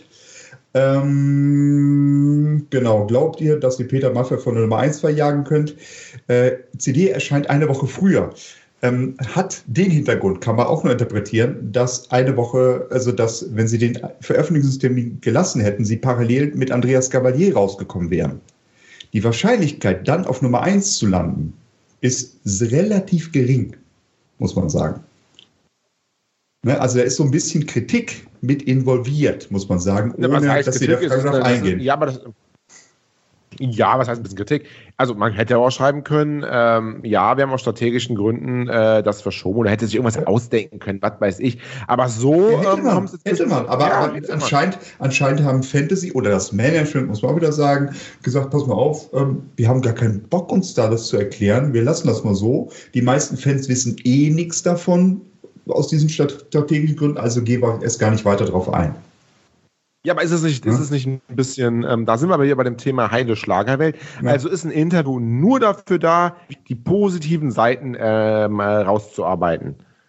Ähm, genau, glaubt ihr, dass ihr Peter Maffay von der Nummer eins verjagen könnt? Äh, C D erscheint eine Woche früher. Ähm, hat den Hintergrund, kann man auch nur interpretieren, dass eine Woche, also dass, wenn sie den Veröffentlichungstermin gelassen hätten, sie parallel mit Andreas Gabalier rausgekommen wären. Die Wahrscheinlichkeit, dann auf Nummer eins zu landen, ist relativ gering, muss man sagen. Ne, also da ist so ein bisschen Kritik mit involviert, muss man sagen, ohne
Ja, was heißt
dass wir da
Kritik? Ist es
darauf
eine- das ist-
eingehen.
Ja, aber das, ja, was heißt ein bisschen Kritik? Also man hätte ja auch schreiben können, ähm, ja, wir haben aus strategischen Gründen äh, das verschoben oder hätte sich irgendwas ausdenken können, was weiß ich. Aber so
Ja, hätte
ähm,
man,
kommt's jetzt
hätte man. Aber,
Ja,
aber
hätte man.
anscheinend, anscheinend haben Fantasy oder das Management, muss man auch wieder sagen, gesagt, pass mal auf, ähm, wir haben gar keinen Bock, uns da das zu erklären. Wir lassen das mal so. Die meisten Fans wissen eh nichts davon. aus diesen strategischen Gründen, also gehe ich erst gar nicht weiter drauf ein.
Ja, aber ist es nicht, ja. ist es nicht ein bisschen, ähm, da sind wir aber hier bei dem Thema heile Schlagerwelt. Ja. Also ist ein Interview nur dafür da, die positiven Seiten ähm, rauszuarbeiten?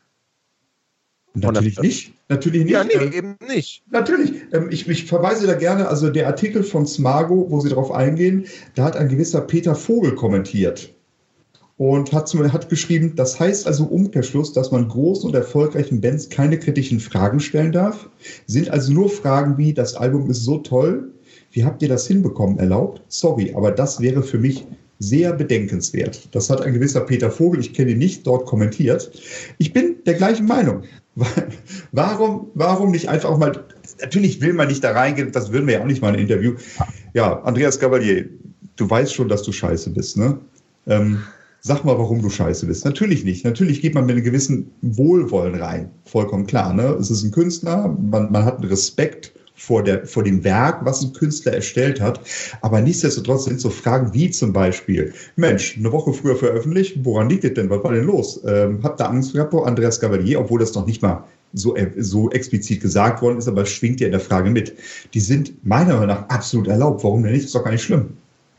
Natürlich nicht. Natürlich nicht.
Ja, nee, ähm, eben nicht.
Natürlich. Ähm, ich, ich verweise da gerne, also der Artikel von Smargo, wo sie darauf eingehen, da hat ein gewisser Peter Vogel kommentiert. Und hat, zum, hat geschrieben, das heißt also Umkehrschluss, dass man großen und erfolgreichen Bands keine kritischen Fragen stellen darf. Sind also nur Fragen wie, das Album ist so toll, wie habt ihr das hinbekommen, erlaubt? Sorry, aber das wäre für mich sehr bedenkenswert. Das hat ein gewisser Peter Vogel, ich kenne ihn nicht, dort kommentiert. Ich bin der gleichen Meinung. Warum, warum nicht einfach auch mal, natürlich will man nicht da reingehen, das würden wir ja auch nicht mal in ein Interview. Ja, Andreas Gabalier, du weißt schon, dass du scheiße bist, ne? Ähm, Sag mal, warum du scheiße bist. Natürlich nicht. Natürlich geht man mit einem gewissen Wohlwollen rein. Vollkommen klar. Ne? Es ist ein Künstler, man, man hat einen Respekt vor, der, vor dem Werk, was ein Künstler erstellt hat. Aber nichtsdestotrotz sind so Fragen wie zum Beispiel, Mensch, eine Woche früher veröffentlicht, woran liegt es denn? Was war denn los? Ähm, habt ihr Angst gehabt vor Andreas Gabalier, obwohl das noch nicht mal so, so explizit gesagt worden ist, aber es schwingt ja in der Frage mit. Die sind meiner Meinung nach absolut erlaubt. Warum denn nicht? Das ist doch gar nicht schlimm.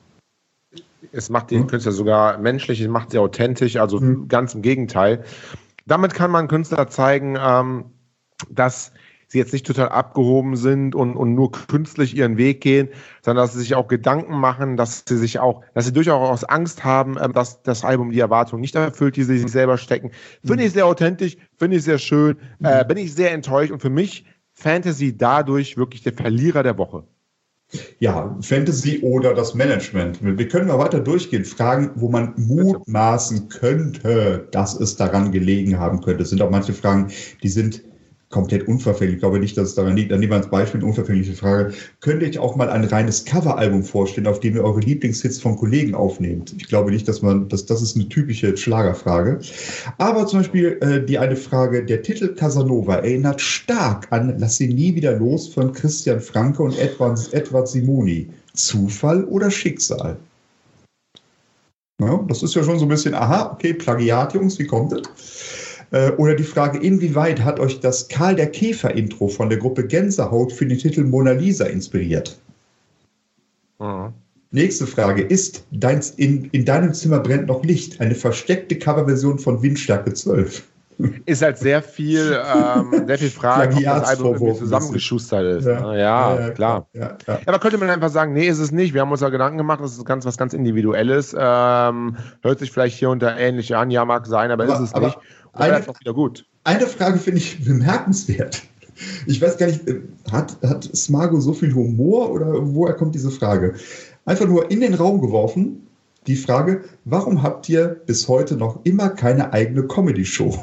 Es macht den Künstler sogar menschlich, es macht sie authentisch, also mhm. ganz im Gegenteil. Damit kann man Künstler zeigen, ähm, dass sie jetzt nicht total abgehoben sind und, und nur künstlich ihren Weg gehen, sondern dass sie sich auch Gedanken machen, dass sie sich auch, dass sie durchaus Angst haben, ähm, dass das Album die Erwartungen nicht erfüllt, die sie sich selber stecken. Finde ich sehr authentisch, finde ich sehr schön, äh, bin ich sehr enttäuscht und für mich Fantasy dadurch wirklich der Verlierer der Woche.
Ja, Fantasy oder das Management. Wir können mal weiter durchgehen. Fragen, wo man mutmaßen könnte, dass es daran gelegen haben könnte. Es sind auch manche Fragen, die sind komplett unverfänglich. Ich glaube nicht, dass es daran liegt. Dann nehmen wir als Beispiel eine unverfängliche Frage. Könnte ich auch mal ein reines Coveralbum vorstellen, auf dem ihr eure Lieblingshits von Kollegen aufnehmt? Ich glaube nicht, dass man, dass das ist eine typische Schlagerfrage. Aber zum Beispiel äh, die eine Frage, der Titel Casanova erinnert stark an Lass sie nie wieder los von Christian Franke und Edward, Edward Simoni. Zufall oder Schicksal? Ja, das ist ja schon so ein bisschen, aha, okay, Plagiat, Jungs, wie kommt das? Oder die Frage, inwieweit hat euch das Karl der Käfer-Intro von der Gruppe Gänsehaut für den Titel Mona Lisa inspiriert? Mhm. Nächste Frage, ist dein, in, in deinem Zimmer brennt noch Licht? Eine versteckte Coverversion von Windstärke zwölf.
Ist halt sehr viel, ähm, sehr viel Fragen, ob das Album irgendwie zusammengeschustert ist. Ja, ja, ja, ja klar. Ja, ja. Ja, aber könnte man einfach sagen, nee, ist es nicht. Wir haben uns da Gedanken gemacht, das ist ganz, was ganz Individuelles. Ähm, hört sich vielleicht hier unter ähnlich an, ja, mag sein, aber, aber ist es aber nicht. Und eine, ist auch wieder gut.
Eine Frage finde ich bemerkenswert. Ich weiß gar nicht, hat, hat Smargo so viel Humor oder woher kommt diese Frage? Einfach nur in den Raum geworfen, die Frage, warum habt ihr bis heute noch immer keine eigene Comedy-Show?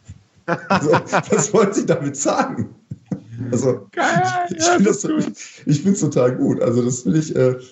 Also, was wollte sie damit sagen? Also, Geil, ich, ich finde es ja, total gut. Also, das finde ich, äh,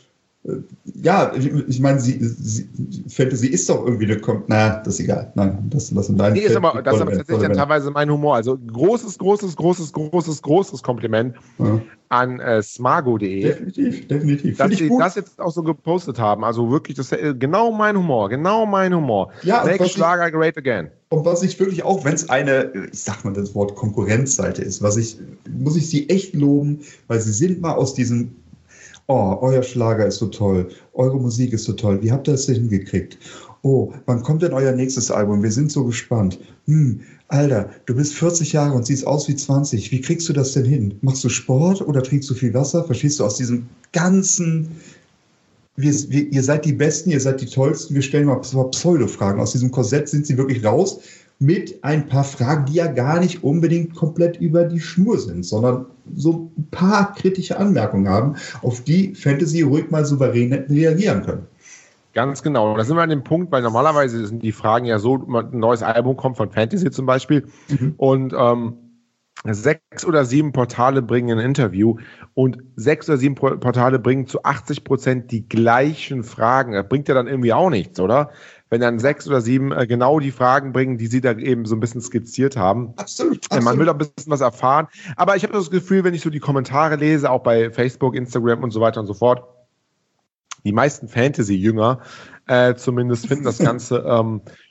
ja, ich, ich meine, sie, sie, Fantasy ist doch irgendwie eine, Kom na, das ist egal. Nein, das, das sind deine.
Nee, ist aber, das ist aber tatsächlich dann teilweise mein Humor. Also, großes, großes, großes, großes, großes Kompliment ja. an äh, smargo punkt de.
Definitiv, definitiv.
Dass sie das jetzt auch so gepostet haben. Also wirklich, das ist genau mein Humor, genau mein Humor.
Ja,
Next Schlager, great again.
Und was ich wirklich auch, wenn es eine, ich sag mal das Wort Konkurrenzseite ist, was ich, muss ich sie echt loben, weil sie sind mal aus diesem, oh, euer Schlager ist so toll, eure Musik ist so toll, wie habt ihr das denn hingekriegt? Oh, wann kommt denn euer nächstes Album? Wir sind so gespannt. Hm, Alter, du bist vierzig Jahre und siehst aus wie zwanzig. Wie kriegst du das denn hin? Machst du Sport oder trinkst du viel Wasser? Verstehst du, aus diesem ganzen, wir, wir, ihr seid die Besten, ihr seid die Tollsten, wir stellen mal Pseudo-Fragen. Aus diesem Korsett sind sie wirklich raus mit ein paar Fragen, die ja gar nicht unbedingt komplett über die Schnur sind, sondern so ein paar kritische Anmerkungen haben, auf die Fantasy ruhig mal souverän reagieren können.
Ganz genau. Da sind wir an dem Punkt, weil normalerweise sind die Fragen ja so, ein neues Album kommt von Fantasy zum Beispiel mhm. und ähm, sechs oder sieben Portale bringen ein Interview und sechs oder sieben Portale bringen zu achtzig Prozent die gleichen Fragen. Das bringt ja dann irgendwie auch nichts, oder? Wenn dann sechs oder sieben äh, genau die Fragen bringen, die sie da eben so ein bisschen skizziert haben.
Absolut.
absolut. Man will auch ein bisschen was erfahren. Aber ich habe das Gefühl, wenn ich so die Kommentare lese, auch bei Facebook, Instagram und so weiter und so fort, die meisten Fantasy-Jünger äh, zumindest finden das Ganze ähm,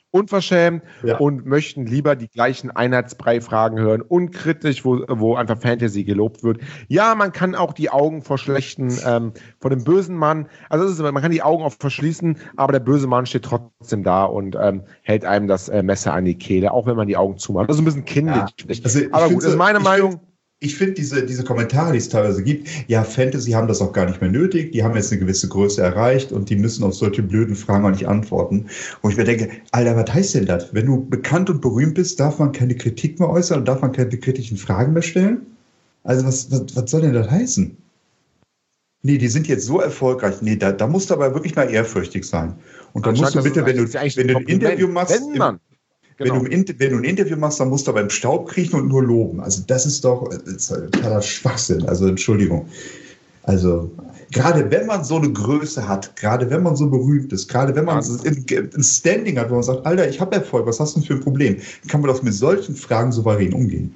unverschämt
Ja.
und möchten lieber die gleichen Einheitsbrei-Fragen hören, unkritisch, wo, wo einfach Fantasy gelobt wird. Ja, man kann auch die Augen vor schlechten, ähm, vor dem bösen Mann, also das ist, man kann die Augen auch verschließen, aber der böse Mann steht trotzdem da und ähm, hält einem das äh, Messer an die Kehle, auch wenn man die Augen zumacht. Das ist ein bisschen kindlich.
Ja. Also
aber gut, das ist meine Meinung.
Find, Ich finde diese, diese Kommentare, die es teilweise gibt, ja, Fantasy haben das auch gar nicht mehr nötig, die haben jetzt eine gewisse Größe erreicht und die müssen auf solche blöden Fragen auch nicht antworten. Und ich mir denke, Alter, was heißt denn das? Wenn du bekannt und berühmt bist, darf man keine Kritik mehr äußern und darf man keine kritischen Fragen mehr stellen? Also was, was, was soll denn das heißen? Nee, die sind jetzt so erfolgreich. Nee, da, da musst du aber wirklich mal ehrfürchtig sein. Und dann musst du bitte, wenn du, wenn du ein Interview machst,
wenn man
Genau. Wenn, du ein, wenn du ein Interview machst, dann musst du aber im Staub kriechen und nur loben. Also das ist doch das ist ein totaler Schwachsinn. Also Entschuldigung. Also gerade wenn man so eine Größe hat, gerade wenn man so berühmt ist, gerade wenn man ja. ein, ein Standing hat, wo man sagt, Alter, ich habe Erfolg, was hast du denn für ein Problem? Kann man doch mit solchen Fragen souverän umgehen.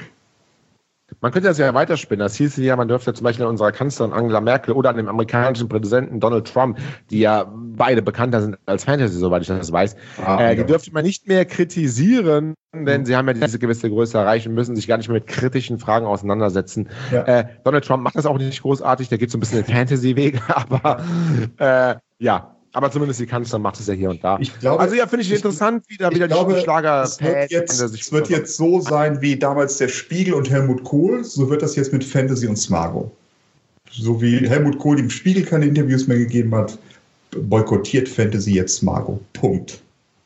Man könnte das ja weiterspinnen. Das hieß ja, man dürfte zum Beispiel an unserer Kanzlerin Angela Merkel oder an dem amerikanischen Präsidenten Donald Trump, die ja beide bekannter sind als Fantasy, soweit ich das weiß, ah, äh, ja. die dürfte man nicht mehr kritisieren, denn mhm. sie haben ja diese gewisse Größe erreicht und müssen sich gar nicht mehr mit kritischen Fragen auseinandersetzen. Ja. Äh, Donald Trump macht das auch nicht großartig, der geht so ein bisschen den Fantasy-Weg, aber äh, ja. Aber zumindest die Kanzlerin macht es ja hier und da.
Ich glaube,
also ja, finde ich, ich interessant, wie da wieder
glaube,
die Schlager.
Es wird, jetzt, es wird jetzt so sein wie damals der Spiegel und Helmut Kohl, so wird das jetzt mit Fantasy und Smargo. So wie Helmut Kohl dem Spiegel keine Interviews mehr gegeben hat, boykottiert Fantasy jetzt Smargo. Punkt.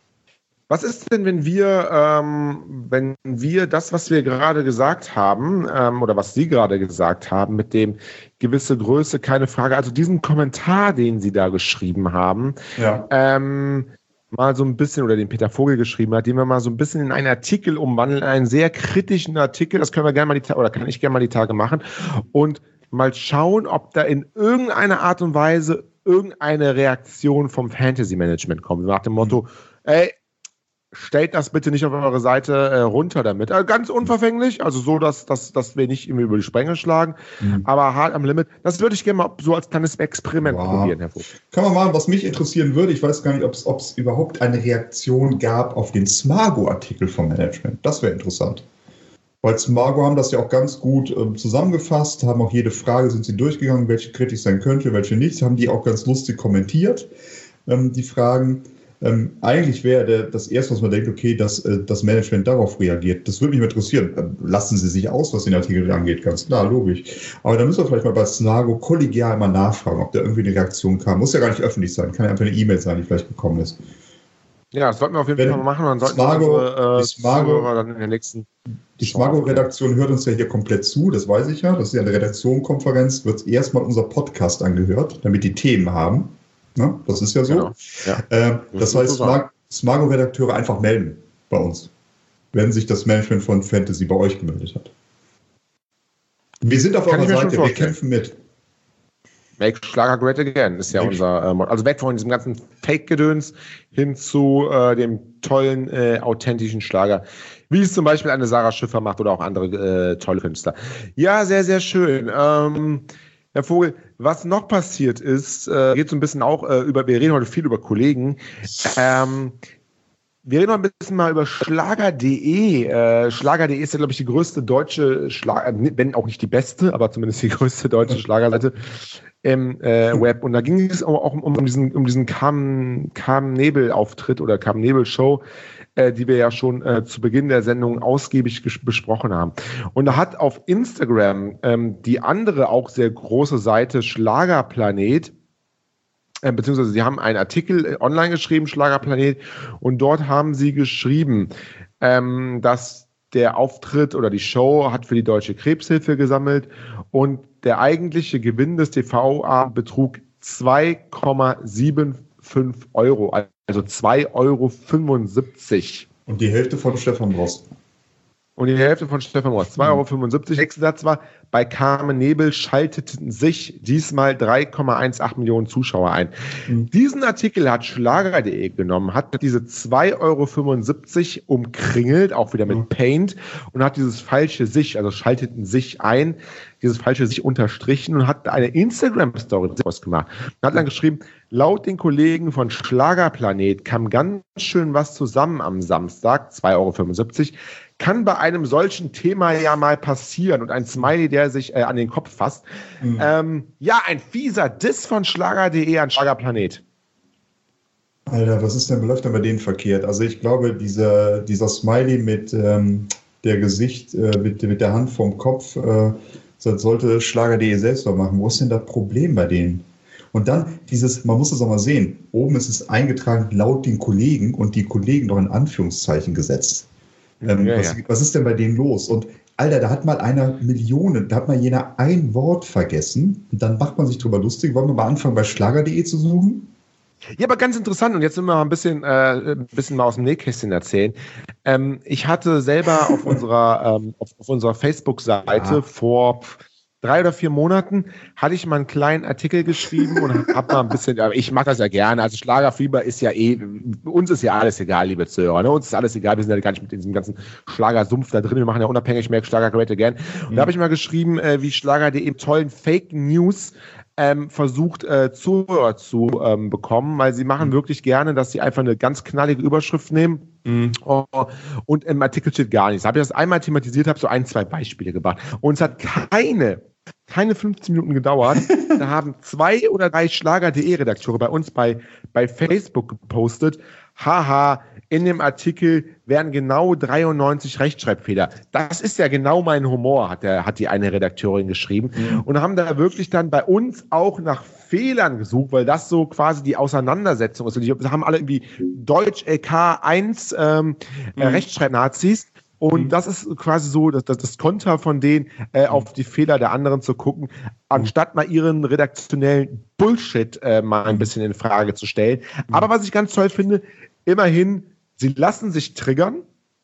Was ist denn, wenn wir, ähm, wenn wir das, was wir gerade gesagt haben, ähm, oder was Sie gerade gesagt haben, mit dem gewisse Größe, keine Frage, also diesen Kommentar, den Sie da geschrieben haben,
ja.
ähm, mal so ein bisschen, oder den Peter Vogel geschrieben hat, den wir mal so ein bisschen in einen Artikel umwandeln, einen sehr kritischen Artikel, das können wir gerne mal die Tage, oder kann ich gerne mal die Tage machen, und mal schauen, ob da in irgendeiner Art und Weise irgendeine Reaktion vom Fantasy-Management kommt. Nach dem Motto, mhm. ey, stellt das bitte nicht auf eure Seite äh, runter damit. Also ganz unverfänglich, also so, dass, dass, dass wir nicht immer über die Sprenge schlagen, mhm. aber hart am Limit. Das würde ich gerne mal so als kleines Experiment wow. probieren, Herr Vogt.
Kann man mal, was mich interessieren würde, ich weiß gar nicht, ob es überhaupt eine Reaktion gab auf den Smargo-Artikel vom Management. Das wäre interessant. Weil Smargo haben das ja auch ganz gut ähm, zusammengefasst, haben auch jede Frage, sind sie durchgegangen, welche kritisch sein könnte, welche nicht, haben die auch ganz lustig kommentiert, ähm, die Fragen. Ähm, eigentlich wäre das erste, was man denkt, okay, dass äh, das Management darauf reagiert. Das würde mich interessieren. Ähm, lassen Sie sich aus, was den Artikel angeht, ganz klar, logisch. Aber da müssen wir vielleicht mal bei Smargo kollegial mal nachfragen, ob da irgendwie eine Reaktion kam. Muss ja gar nicht öffentlich sein, kann ja einfach eine E-Mail sein, die vielleicht gekommen ist.
Ja, das sollten wir auf jeden
Wenn
Fall mal machen. Dann sollten
Smargo,
unsere, äh,
die Smargo,
dann in der nächsten
die Smargo-Redaktion hört uns ja hier komplett zu, das weiß ich ja. Das ist ja eine Redaktionenkonferenz, wird erstmal unser Podcast angehört, damit die Themen haben. Ne? Das ist ja so. Genau. Ja. Ähm, das, das heißt, so Smargo-Redakteure einfach melden bei uns, wenn sich das Management von Fantasy bei euch gemeldet hat. Wir sind auf eurer Seite, wir kämpfen mit.
Make Schlager great again ist ja Make unser, ähm, also weg von diesem ganzen Fake-Gedöns hin zu äh, dem tollen, äh, authentischen Schlager, wie es zum Beispiel eine Sarah Schiffer macht oder auch andere äh, tolle Künstler. Ja, sehr, sehr schön. Ähm, Herr Vogel, was noch passiert ist, äh, geht so ein bisschen auch äh, über, wir reden heute viel über Kollegen, ähm, wir reden noch ein bisschen mal über Schlager punkt de. Äh, Schlager punkt de ist ja, glaube ich, die größte deutsche Schlager, wenn auch nicht die beste, aber zumindest die größte deutsche Schlagerseite im äh, Web. Und da ging es auch um, um diesen, um diesen Carmen-Nebel-Auftritt oder Carmen-Nebel-Show, äh, die wir ja schon äh, zu Beginn der Sendung ausgiebig ges- besprochen haben. Und da hat auf Instagram ähm, die andere auch sehr große Seite Schlagerplanet, äh, beziehungsweise sie haben einen Artikel äh, online geschrieben, Schlagerplanet, und dort haben sie geschrieben, ähm, dass der Auftritt oder die Show hat für die Deutsche Krebshilfe gesammelt und der eigentliche Gewinn des T V-Abends betrug zwei Komma fünfundsiebzig Euro, also zwei Euro fünfundsiebzig.
Und die Hälfte von Stefan Drosten.
Und die Hälfte von Stefan Mohr, zwei Euro fünfundsiebzig. Nächster Satz war, bei Carmen Nebel schalteten sich diesmal drei Komma achtzehn Millionen Zuschauer ein. Mhm. Diesen Artikel hat Schlager punkt de genommen, hat diese zwei Euro fünfundsiebzig umkringelt, auch wieder mit mhm. Paint, und hat dieses falsche sich, also schalteten sich ein, dieses falsche sich unterstrichen und hat eine Instagram-Story daraus gemacht. Und hat dann geschrieben, laut den Kollegen von Schlagerplanet kam ganz schön was zusammen am Samstag, zwei Euro fünfundsiebzig. Kann bei einem solchen Thema ja mal passieren. Und ein Smiley, der sich äh, an den Kopf fasst. Mhm. Ähm, ja, ein fieser Diss von Schlager punkt de an Schlagerplanet.
Alter, was ist denn, läuft denn bei denen verkehrt? Also ich glaube, dieser, dieser Smiley mit ähm, der Gesicht, äh, mit, mit der Hand vom Kopf, äh, das sollte Schlager punkt de selbst mal machen. Wo ist denn das Problem bei denen? Und dann dieses, man muss das auch mal sehen, oben ist es eingetragen laut den Kollegen und die Kollegen noch in Anführungszeichen gesetzt. Ähm, ja, was, ja. was ist denn bei denen los? Und Alter, da hat mal einer Millionen, da hat mal jener ein Wort vergessen und dann macht man sich drüber lustig. Wollen wir mal anfangen, bei Schlager punkt de zu suchen?
Ja, aber ganz interessant, und jetzt sind wir mal ein bisschen, äh, ein bisschen mal aus dem Nähkästchen erzählen. Ähm, ich hatte selber auf unserer, ähm, auf, auf unserer Facebook-Seite ja. vor drei oder vier Monaten hatte ich mal einen kleinen Artikel geschrieben und habe mal ein bisschen, ich mache das ja gerne, also Schlagerfieber ist ja eh, uns ist ja alles egal, liebe Zuhörer, ne? Uns ist alles egal, wir sind ja gar nicht mit diesem ganzen Schlagersumpf da drin, wir machen ja unabhängig mehr Schlager great again. Und mhm. da habe ich mal geschrieben, äh, wie Schlager punkt de eben tollen Fake News ähm, versucht, äh, Zuhörer zu ähm, bekommen, weil sie machen mhm. wirklich gerne, dass sie einfach eine ganz knallige Überschrift nehmen. Mhm. Oh, und im Artikel steht gar nichts. Habe ich das einmal thematisiert, habe so ein, zwei Beispiele gebracht. Und es hat keine, keine fünfzehn Minuten gedauert. Da haben zwei oder drei Schlager punkt de Redakteure bei uns bei, bei Facebook gepostet. Haha, in dem Artikel werden genau dreiundneunzig Rechtschreibfehler. Das ist ja genau mein Humor, hat, der, hat die eine Redakteurin geschrieben. Mhm. Und haben da wirklich dann bei uns auch nach Fehlern gesucht, weil das so quasi die Auseinandersetzung ist. Und die haben alle irgendwie Deutsch L K eins ähm, mhm. äh, Rechtschreibnazis. Und mhm. das ist quasi so das, das, das Konter von denen, äh, mhm. auf die Fehler der anderen zu gucken, anstatt mal ihren redaktionellen Bullshit äh, mal ein bisschen in Frage zu stellen. Mhm. Aber was ich ganz toll finde, immerhin, sie lassen sich triggern.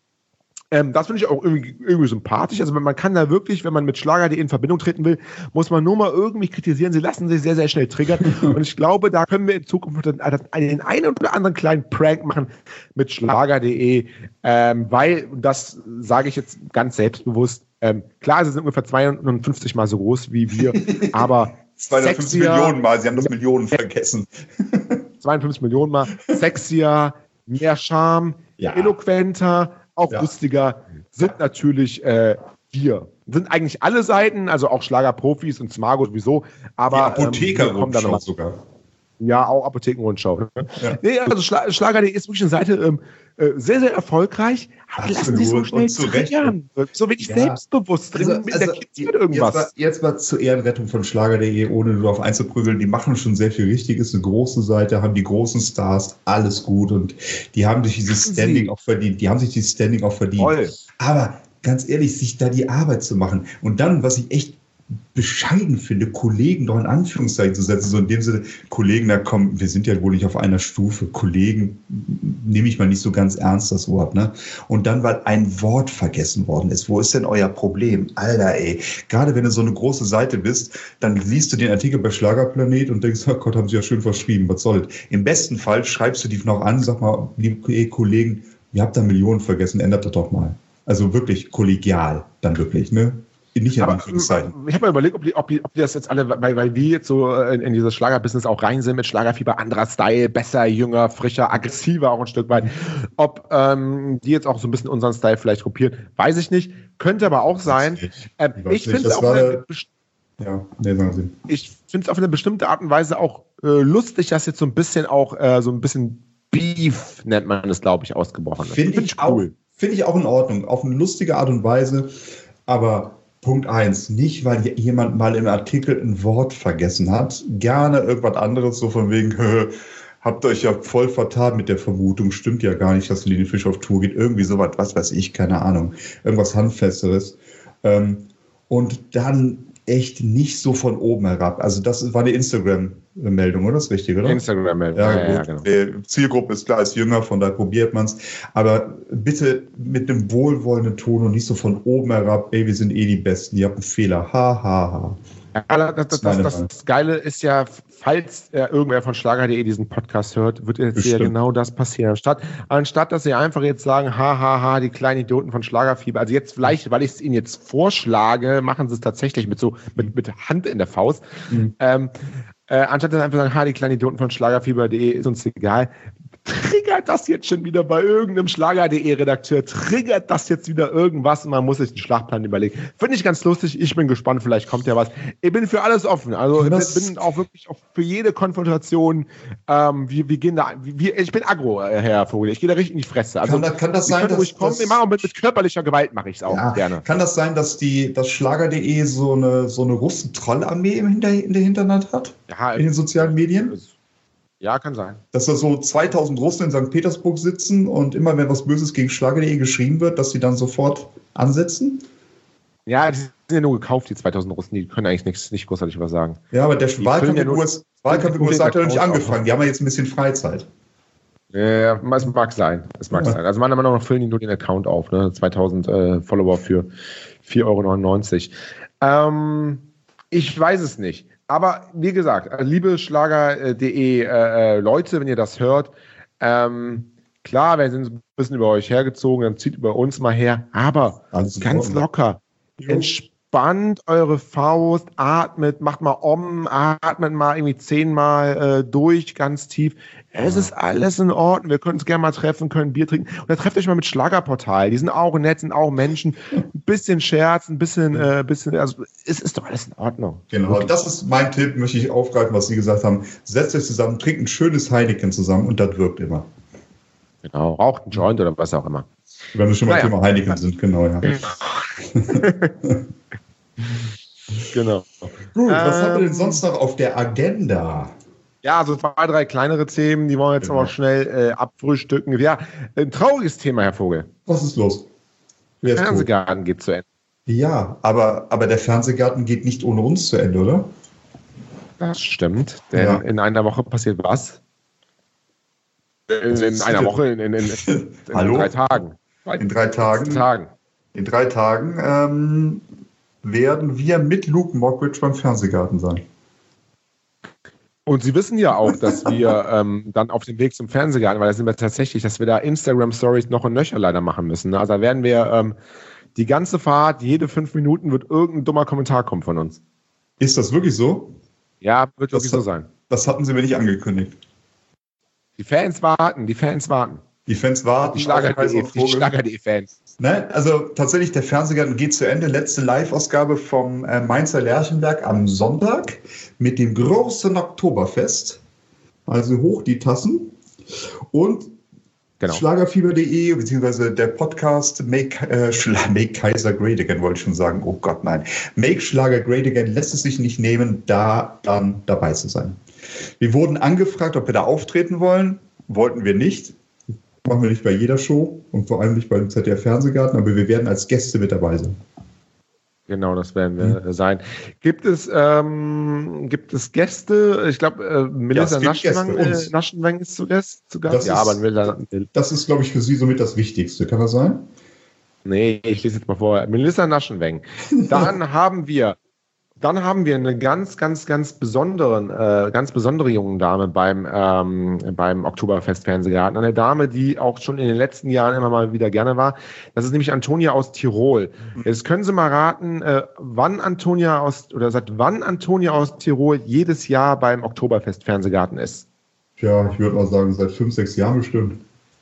Ähm, das finde ich auch irgendwie, irgendwie sympathisch. Also man kann da wirklich, wenn man mit Schlager punkt de in Verbindung treten will, muss man nur mal irgendwie kritisieren. Sie lassen sich sehr, sehr schnell triggern. Und ich glaube, da können wir in Zukunft den einen oder anderen kleinen Prank machen mit Schlager punkt de, ähm, weil, und das sage ich jetzt ganz selbstbewusst, ähm, klar, sie sind ungefähr zweiundfünfzig Mal so groß wie wir, aber
zweihundertfünfzig Millionen Mal, sie haben das Millionen vergessen.
zweiundfünfzig Millionen Mal, sexier, mehr Charme, ja. eloquenter, auch ja. lustiger, sind natürlich äh, wir. Sind eigentlich alle Seiten, also auch Schlagerprofis und Smargo sowieso, aber
die Apotheker-Rundschau
ähm,
sogar.
Ja, auch Apothekenrundschau. Ne? Ja. Nee, also Schla- Schlager punkt de ist wirklich eine Seite, ähm, äh, sehr, sehr erfolgreich, aber die lassen sich so schnell triggern. So wenig ja. selbstbewusst drin.
Also,
mit
also,
der Kids mit irgendwas.
Jetzt mal, jetzt mal zur Ehrenrettung von Schlager punkt de, ohne darauf einzuprügeln. Die machen schon sehr viel richtig, ist eine große Seite, haben die großen Stars, alles gut und die haben sich dieses Standing auch verdient. Die haben sich dieses Standing auch verdient. Voll. Aber ganz ehrlich, sich da die Arbeit zu machen und dann, was ich echt bescheiden finde, Kollegen doch in Anführungszeichen zu setzen, so in dem Sinne, Kollegen, da kommen, wir sind ja wohl nicht auf einer Stufe, Kollegen nehme ich mal nicht so ganz ernst, das Wort, ne? Und dann, weil ein Wort vergessen worden ist, wo ist denn euer Problem? Alter, ey, gerade wenn du so eine große Seite bist, dann liest du den Artikel bei Schlagerplanet und denkst, oh Gott, haben sie ja schön verschrieben, was soll das? Im besten Fall schreibst du die noch an, sag mal, liebe Kollegen, ihr habt da Millionen vergessen, ändert das doch mal. Also wirklich kollegial, dann wirklich, ne? Nicht in Anführungszeichen.
Ich habe mal überlegt, ob die, ob, die, ob die das jetzt alle, weil, weil wir jetzt so in, in dieses Schlagerbusiness auch rein sind mit Schlagerfieber, anderer Style, besser, jünger, frischer, aggressiver auch ein Stück weit. Ob ähm, die jetzt auch so ein bisschen unseren Style vielleicht kopieren, weiß ich nicht. Könnte aber auch sein. Ähm, ich finde es auf, eine,
ja, nee,
ich find's auf eine bestimmte Art und Weise auch äh, lustig, dass jetzt so ein bisschen auch äh, so ein bisschen Beef, nennt man es, glaube ich, ausgebrochen ist.
Finde ich, cool. Find ich auch in Ordnung. Auf eine lustige Art und Weise. Aber Punkt eins, nicht, weil jemand mal im Artikel ein Wort vergessen hat. Gerne irgendwas anderes, so von wegen, habt euch ja voll vertan mit der Vermutung, stimmt ja gar nicht, dass Helene Fischer auf Tour geht. Irgendwie sowas, was weiß ich, keine Ahnung. Irgendwas Handfesteres. Und dann echt nicht so von oben herab. Also das war eine Instagram-Meldung, oder? Das ist richtig, oder?
Instagram-Meldung,
ja,
ja,
gut.
ja, genau.
Die Zielgruppe ist klar, ist jünger, von daher probiert man es. Aber bitte mit einem wohlwollenden Ton und nicht so von oben herab, ey, wir sind eh die Besten, ihr habt einen Fehler, ha, ha, ha.
Ja, das, das, das, das, das Geile ist ja, falls äh, irgendwer von Schlager punkt de diesen Podcast hört, wird jetzt ja genau das passieren. Anstatt, anstatt, dass sie einfach jetzt sagen, ha, ha, ha, die kleinen Idioten von Schlagerfieber. Also jetzt vielleicht, weil ich es ihnen jetzt vorschlage, machen sie es tatsächlich mit so, mit, mit Hand in der Faust. Mhm. Ähm, äh, anstatt dass sie einfach sagen, ha, die kleinen Idioten von Schlagerfieber punkt de ist uns egal. Triggert das jetzt schon wieder bei irgendeinem Schlager punkt de Redakteur? Triggert das jetzt wieder irgendwas und man muss sich den Schlachtplan überlegen? Finde ich ganz lustig. Ich bin gespannt, vielleicht kommt ja was. Ich bin für alles offen. Also ich bin auch wirklich auch für jede Konfrontation. Ähm, wir, wir gehen da, wir, ich bin aggro, Herr Vogel. Ich gehe da richtig in die Fresse. Also
kann, da, kann das sein, dass
ruhig kommen. Wir machen mit, mit körperlicher Gewalt mache ich es auch ja, gerne.
Kann das sein, dass die das Schlager punkt de so eine so eine Russen-Trollarmee im Hinter, in der Hinterhand hat? Ja, in den sozialen Medien?
Ja, kann sein.
Dass da so zweitausend Russen in Sankt Petersburg sitzen und immer, wenn was Böses gegen Schlager punkt de geschrieben wird, dass sie dann sofort ansetzen?
Ja, die sind ja nur gekauft, die zweitausend Russen, die können eigentlich nichts, nicht großartig was sagen.
Ja, aber der die Wahlkampf in den U S A hat ja noch nicht angefangen, die haben ja jetzt ein bisschen Freizeit.
Ja, es mag sein, es mag ja. sein. Also meiner Meinung nach füllen die nur den Account auf, ne? zweitausend äh, Follower für vier Euro neunundneunzig. Ähm, ich weiß es nicht. Aber wie gesagt, liebe Schlager punkt de äh, Leute, wenn ihr das hört, ähm, klar, wir sind ein bisschen über euch hergezogen, dann zieht über uns mal her, aber Alles ganz locker, jo. Entspannt eure Faust, atmet, macht mal Om, atmet mal irgendwie zehnmal äh, durch, ganz tief. Es ist alles in Ordnung, wir können uns gerne mal treffen, können Bier trinken. Und dann trefft euch mal mit Schlagerportal, die sind auch nett, sind auch Menschen. Ein bisschen Scherz, ein bisschen, äh, bisschen, also es ist doch alles in Ordnung.
Genau, wirklich. Das ist mein Tipp, möchte ich aufgreifen, was Sie gesagt haben. Setzt euch zusammen, trinkt ein schönes Heineken zusammen und das wirkt immer.
Genau, raucht einen Joint oder was auch immer.
Wenn wir schon mal naja. Thema Heineken sind, genau, ja.
Genau.
Gut, was ähm, haben wir denn sonst noch auf der Agenda?
Ja, so zwei, drei kleinere Themen, die wollen wir jetzt genau. aber schnell äh, abfrühstücken. Ja, ein trauriges Thema, Herr Vogel.
Was ist los?
Der Fernsehgarten tot? Geht zu Ende.
Ja, aber, aber der Fernsehgarten geht nicht ohne uns zu Ende, oder?
Das stimmt, denn ja. in einer Woche passiert was? In, in einer Woche, in, in, in, in, in
Hallo?
drei Tagen.
In drei Tagen.
Tagen.
In drei Tagen ähm, werden wir mit Luke Mockridge beim Fernsehgarten sein.
Und Sie wissen ja auch, dass wir ähm, dann auf dem Weg zum Fernsehgarten, weil da sind wir tatsächlich, dass wir da Instagram-Stories noch und nöcher leider machen müssen. Ne? Also da werden wir ähm, die ganze Fahrt, jede fünf Minuten wird irgendein dummer Kommentar kommen von uns.
Ist das wirklich so?
Ja, wird
das
wirklich so sein.
Das hatten Sie mir nicht angekündigt.
Die Fans warten, die Fans warten.
Die Fans warten.
Die Schlager punkt de-Fans.
Ne? Also tatsächlich, der Fernsehgarten geht zu Ende. Letzte Live-Ausgabe vom äh, Mainzer Lerchenberg am Sonntag mit dem großen Oktoberfest. Also hoch die Tassen. Und genau. Schlagerfieber punkt de beziehungsweise der Podcast Make, äh, Make Kaiser Great Again, wollte ich schon sagen. Oh Gott, nein. Make Schlager Great Again lässt es sich nicht nehmen, da dann dabei zu sein. Wir wurden angefragt, ob wir da auftreten wollen. Wollten wir nicht. Machen wir nicht bei jeder Show und vor allem nicht beim Z D F-Fernsehgarten, aber wir werden als Gäste mit dabei sein.
Genau, das werden wir mhm. sein. Gibt es, ähm, gibt es Gäste? Ich glaube, äh, Melissa ja, Naschenweng, äh, Naschenweng ist zu Gast. Zu Gast.
Das ja, ist, aber Melissa, das ist, glaube ich, für Sie somit das Wichtigste. Kann das sein?
Nee, ich lese jetzt mal vor. Melissa Naschenweng. Dann haben wir Dann haben wir eine ganz, ganz, ganz besonderen, äh, ganz besondere junge Dame beim, ähm, beim Oktoberfest Fernsehgarten. Eine Dame, die auch schon in den letzten Jahren immer mal wieder gerne war. Das ist nämlich Antonia aus Tirol. Jetzt können Sie mal raten, äh, wann Antonia aus, oder seit wann Antonia aus Tirol jedes Jahr beim Oktoberfest Fernsehgarten ist.
Tja, ich würde mal sagen, seit fünf, sechs Jahren bestimmt.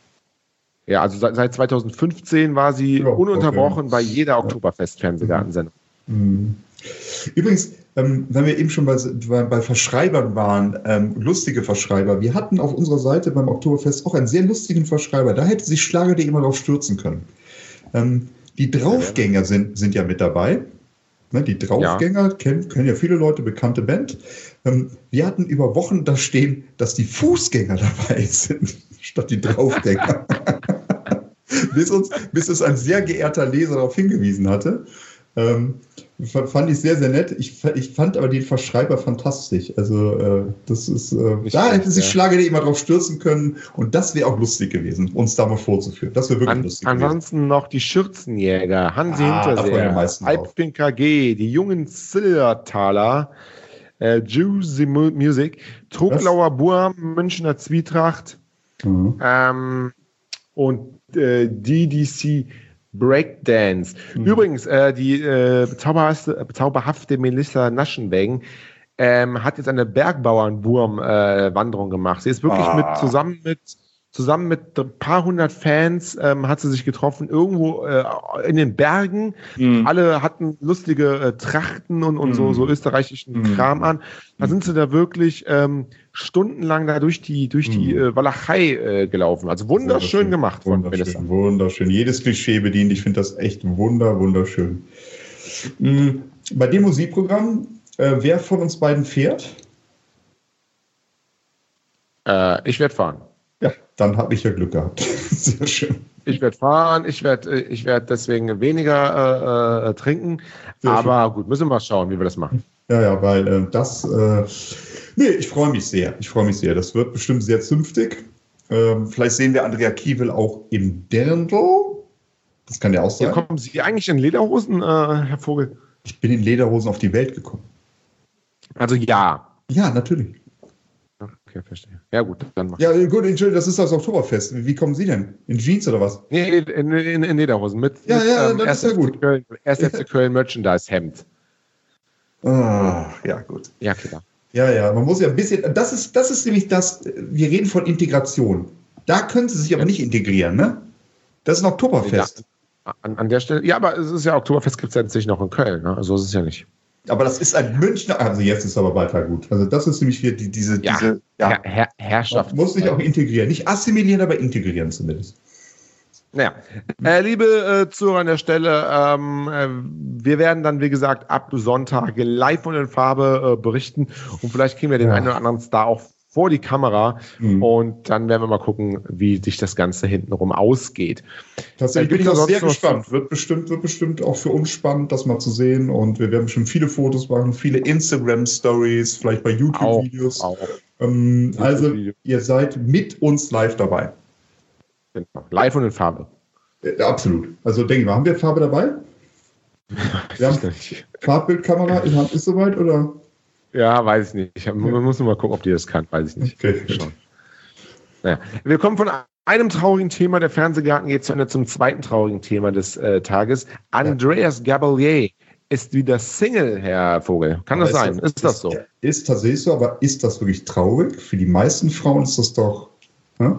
Ja, also seit, seit zweitausendfünfzehn war sie ja, ununterbrochen okay. bei jeder Oktoberfest Fernsehgarten-Sendung.
Mhm. Übrigens, ähm, wenn wir eben schon bei, bei, bei Verschreibern waren, ähm, lustige Verschreiber, wir hatten auf unserer Seite beim Oktoberfest auch einen sehr lustigen Verschreiber, da hätte sich Schlager punkt de immer drauf stürzen können. Ähm, die Draufgänger sind, sind ja mit dabei. Ne, die Draufgänger, ja. Kennen, kennen ja viele Leute, bekannte Band. Ähm, wir hatten über Wochen da stehen, dass die Fußgänger dabei sind, statt die Draufgänger. bis, uns, bis es ein sehr geehrter Leser darauf hingewiesen hatte. Ähm, fand ich sehr, sehr nett. Ich, ich fand aber den Verschreiber fantastisch. Also, äh, das ist, äh, da hätte sich ja. Schlager immer drauf stürzen können und das wäre auch lustig gewesen, uns da mal vorzuführen. Das wäre wirklich An, lustig
ansonsten gewesen. Noch die Schürzenjäger, Hansi
ah,
Hinterseher, Alpin K G, die jungen Zillertaler, äh, Juicy Music, Truglauer Burm, Münchner Zwietracht mhm. ähm, und äh, D D C Breakdance. Mhm. Übrigens, äh, die äh, bezauberhafte, bezauberhafte Melissa Naschenweng ähm, hat jetzt eine Bergbauernwurm-Wanderung äh, gemacht. Sie ist wirklich ah. mit zusammen mit zusammen mit ein paar hundert Fans ähm, hat sie sich getroffen, irgendwo äh, in den Bergen. Mhm. Alle hatten lustige äh, Trachten und, und mhm. so, so österreichischen mhm. Kram an. Da sind sie da wirklich ähm, stundenlang da durch die, durch mhm. die äh, Walachei äh, gelaufen. Also wunderschön, wunderschön gemacht.
Wunderschön, wunderschön. Jedes Klischee bedient. Ich finde das echt wunder, wunderschön. Mhm. Bei dem Musikprogramm, äh, wer von uns beiden fährt?
Äh, ich werde fahren.
Ja, dann habe ich ja Glück gehabt. Sehr schön.
Ich werde fahren, ich werde ich werd deswegen weniger äh, äh, trinken. Sehr aber schön. Gut, müssen wir mal schauen, wie wir das machen.
Ja, ja, weil äh, das, äh, nee, ich freue mich sehr. Ich freue mich sehr. Das wird bestimmt sehr zünftig. Ähm, vielleicht sehen wir Andrea Kiewel auch im Dirndl. Das kann ja auch sein. Ja,
kommen Sie eigentlich in Lederhosen, äh, Herr Vogel?
Ich bin in Lederhosen auf die Welt gekommen.
Also ja.
Ja, natürlich.
Okay, verstehe. Ja, gut, dann mach
Ja, gut, Entschuldigung, das ist das Oktoberfest. Wie kommen Sie denn? In Jeans oder was?
Nee, in, in, in Lederhosen. Mit,
ja,
mit,
ja,
ähm,
das ist ja gut.
Köln, erst F C Köln Merchandise-Hemd.
Ah, ja, gut.
Ja, klar.
Ja, ja, man muss ja ein bisschen, das ist, das ist nämlich das, wir reden von Integration. Da können Sie sich aber ja. nicht integrieren, ne? Das ist ein Oktoberfest.
Ja, an, an der Stelle, ja, aber es ist ja, Oktoberfest gibt es ja natürlich noch in Köln, ne? Also ist es ja nicht.
Aber das ist ein Münchner, also jetzt ist aber weiter gut. Also das ist nämlich hier die, diese,
ja,
diese
ja, Herr, Herr, Herrschaft.
Man muss sich auch integrieren. Nicht assimilieren, aber integrieren zumindest.
Naja, äh, liebe äh, Zuhörer an der Stelle, ähm, äh, wir werden dann, wie gesagt, ab Sonntag live und in Farbe äh, berichten und vielleicht kriegen wir den ja. einen oder anderen Star auch vor die Kamera mhm. und dann werden wir mal gucken, wie sich das Ganze hintenrum ausgeht.
Tatsächlich bin ich auch sehr gespannt. Wird bestimmt, wird bestimmt auch für uns spannend, das mal zu sehen und wir werden bestimmt viele Fotos machen, viele Instagram-Stories, vielleicht bei YouTube-Videos. Auch, auch. Ähm, YouTube also ihr seid mit uns live dabei.
Genau. Live und in Farbe.
Ja, absolut. Also denke ich mal, haben wir Farbe dabei? Wir haben Farbbildkamera in Hand, ist soweit, oder?
Ja, weiß ich nicht. Ich hab, man muss nur mal gucken, ob die das kann. Weiß ich nicht. Okay. Naja. Wir kommen von einem traurigen Thema. Der Fernsehgarten geht zu Ende zum zweiten traurigen Thema des äh, Tages. Andreas Gabalier ist wieder Single, Herr Vogel. Kann aber das sein? Ist, ist das so?
Ist tatsächlich so, aber ist das wirklich traurig? Für die meisten Frauen ist das doch hm?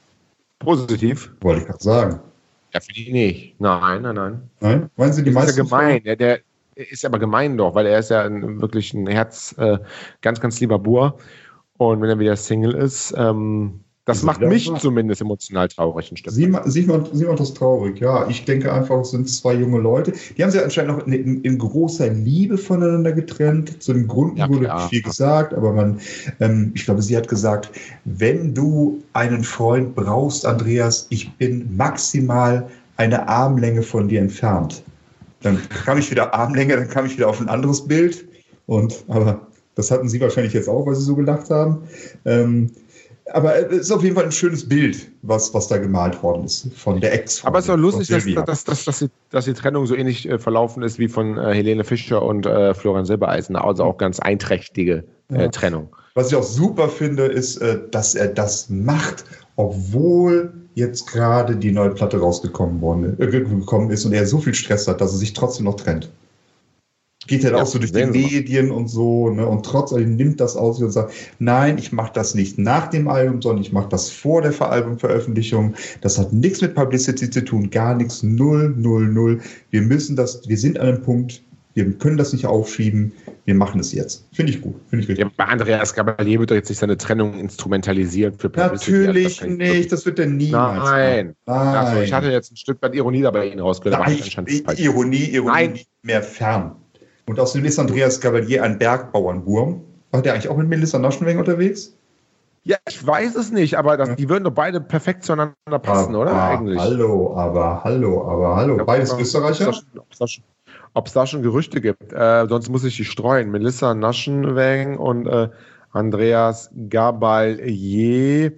positiv.
Wollte ich gerade sagen.
Ja, für die nicht. Nein, nein, nein.
Nein? Meinen Sie die
das
meisten
ist ja gemein. Der, der ist aber gemein doch, weil er ist ja ein, wirklich ein Herz, äh, ganz, ganz lieber Bur. Und wenn er wieder Single ist, ähm, das macht mich war. zumindest emotional traurig ein Stück.
Sie, sie, macht, sie macht das traurig, ja. Ich denke einfach, es sind zwei junge Leute. Die haben sich anscheinend noch in, in, in großer Liebe voneinander getrennt. Zu den Gründen ja, wurde nicht viel gesagt, aber man, ähm, ich glaube, sie hat gesagt, wenn du einen Freund brauchst, Andreas, ich bin maximal eine Armlänge von dir entfernt. Dann kam ich wieder Armlänge, dann kam ich wieder auf ein anderes Bild. Und, aber das hatten Sie wahrscheinlich jetzt auch, weil Sie so gelacht haben. Ähm, aber es ist auf jeden Fall ein schönes Bild, was, was da gemalt worden ist von der Ex.
Aber es ist doch lustig, dass, dass, dass, dass, die, dass die Trennung so ähnlich äh, verlaufen ist wie von äh, Helene Fischer und äh, Florian Silbereisen. Also auch ganz einträchtige äh, ja. Trennung.
Was ich auch super finde, ist, äh, dass er das macht, obwohl jetzt gerade die neue Platte rausgekommen worden, äh, gekommen ist und er so viel Stress hat, dass er sich trotzdem noch trennt. Geht halt ja, auch so durch die Medien und so, ne? Und trotzdem nimmt das aus und sagt, nein, ich mache das nicht nach dem Album, sondern ich mache das vor der Albumveröffentlichung. Das hat nichts mit Publicity zu tun, gar nichts, null, null, null. Wir müssen das, wir sind an einem Punkt, wir können das nicht aufschieben, wir machen es jetzt. Finde ich gut, finde ich richtig.
Ja, bei Andreas Gabalier wird doch jetzt nicht seine Trennung instrumentalisiert für
Publicity. Natürlich also, das nicht, das wird er niemals
Nein. Nein. Also, ich hatte jetzt ein Stück weit Ironie dabei Ihnen rausgehört.
Nein, ich, Ironie, Ironie Nein. nicht mehr fern. Und außerdem ist Andreas Gabalier ein Bergbauernwurm. War der eigentlich auch mit Melissa Naschenweng unterwegs?
Ja, ich weiß es nicht, aber das, ja. die würden doch beide perfekt zueinander passen,
aber,
oder? Eigentlich.
Hallo, aber hallo, aber hallo. Ja, Beides ja, Österreicher?
Ist das, ist das, ob es da schon Gerüchte gibt. Äh, sonst muss ich die streuen. Melissa Naschenweng und äh, Andreas Gabalier.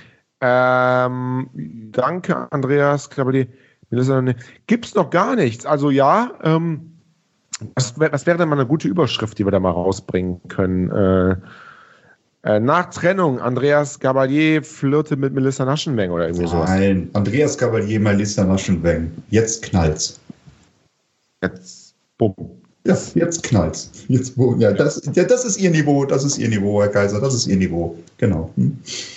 Ähm, danke, Andreas Gabalier. Melissa, ne, gibt's noch gar nichts. Also ja, ähm, was, was wäre denn mal eine gute Überschrift, die wir da mal rausbringen können? Äh, äh, nach Trennung, Andreas Gabalier flirte mit Melissa Naschenweng oder irgendwie sowas.
Nein, Andreas Gabalier, Melissa Naschenweng. Jetzt knallt's.
Jetzt, bumm.
Ja, jetzt knallt's. Jetzt, ja, das, ja, das ist ihr Niveau, das ist ihr Niveau, Herr Kaiser, das ist ihr Niveau. Genau. Hm.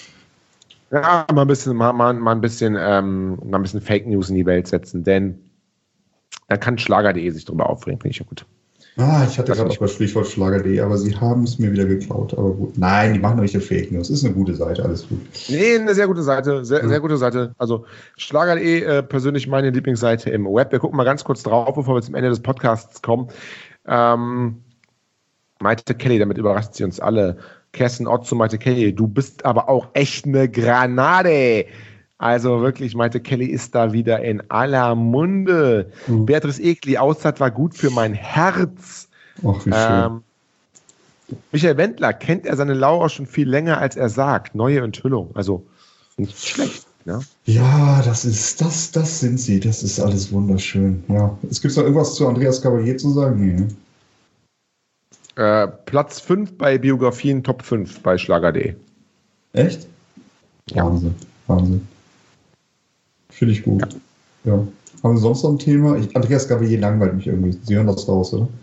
Ja, mal ein bisschen, mal, mal, mal ein bisschen, ähm, mal ein bisschen Fake News in die Welt setzen, denn da kann Schlager punkt de sich drüber aufregen, finde ich ja gut.
Ah, ich hatte gerade auch das Stichwort Schlager punkt de, aber sie haben es mir wieder geklaut. Aber gut. Nein, die machen doch nicht Fake News. Ist eine gute Seite, alles gut.
Nee, eine sehr gute Seite, sehr, ja. sehr gute Seite. Also Schlager punkt de, äh, persönlich meine Lieblingsseite im Web. Wir gucken mal ganz kurz drauf, bevor wir zum Ende des Podcasts kommen. Ähm, Maite Kelly, damit überrascht sie uns alle. Kerstin Ott zu Maite Kelly, du bist aber auch echt eine Granate. Also wirklich, Maite Kelly ist da wieder in aller Munde. Mhm. Beatrice Egli, Auszeit war gut für mein Herz.
Ach, wie schön. Ähm,
Michael Wendler, kennt er seine Laura schon viel länger, als er sagt. Neue Enthüllung. Also nicht schlecht. Ne?
Ja, das ist, das, das sind sie. Das ist alles wunderschön. Ja. Es gibt noch irgendwas zu Andreas Gabalier zu sagen? Nee.
Äh, Platz fünf bei Biografien, Top fünf bei Schlager punkt de.
Echt?
Ja.
Wahnsinn, Wahnsinn. Finde ich gut. Ja. ja. Haben Sie sonst noch ein Thema? Ich, Andreas Gabalier langweilt mich irgendwie. Sie hören das raus, oder?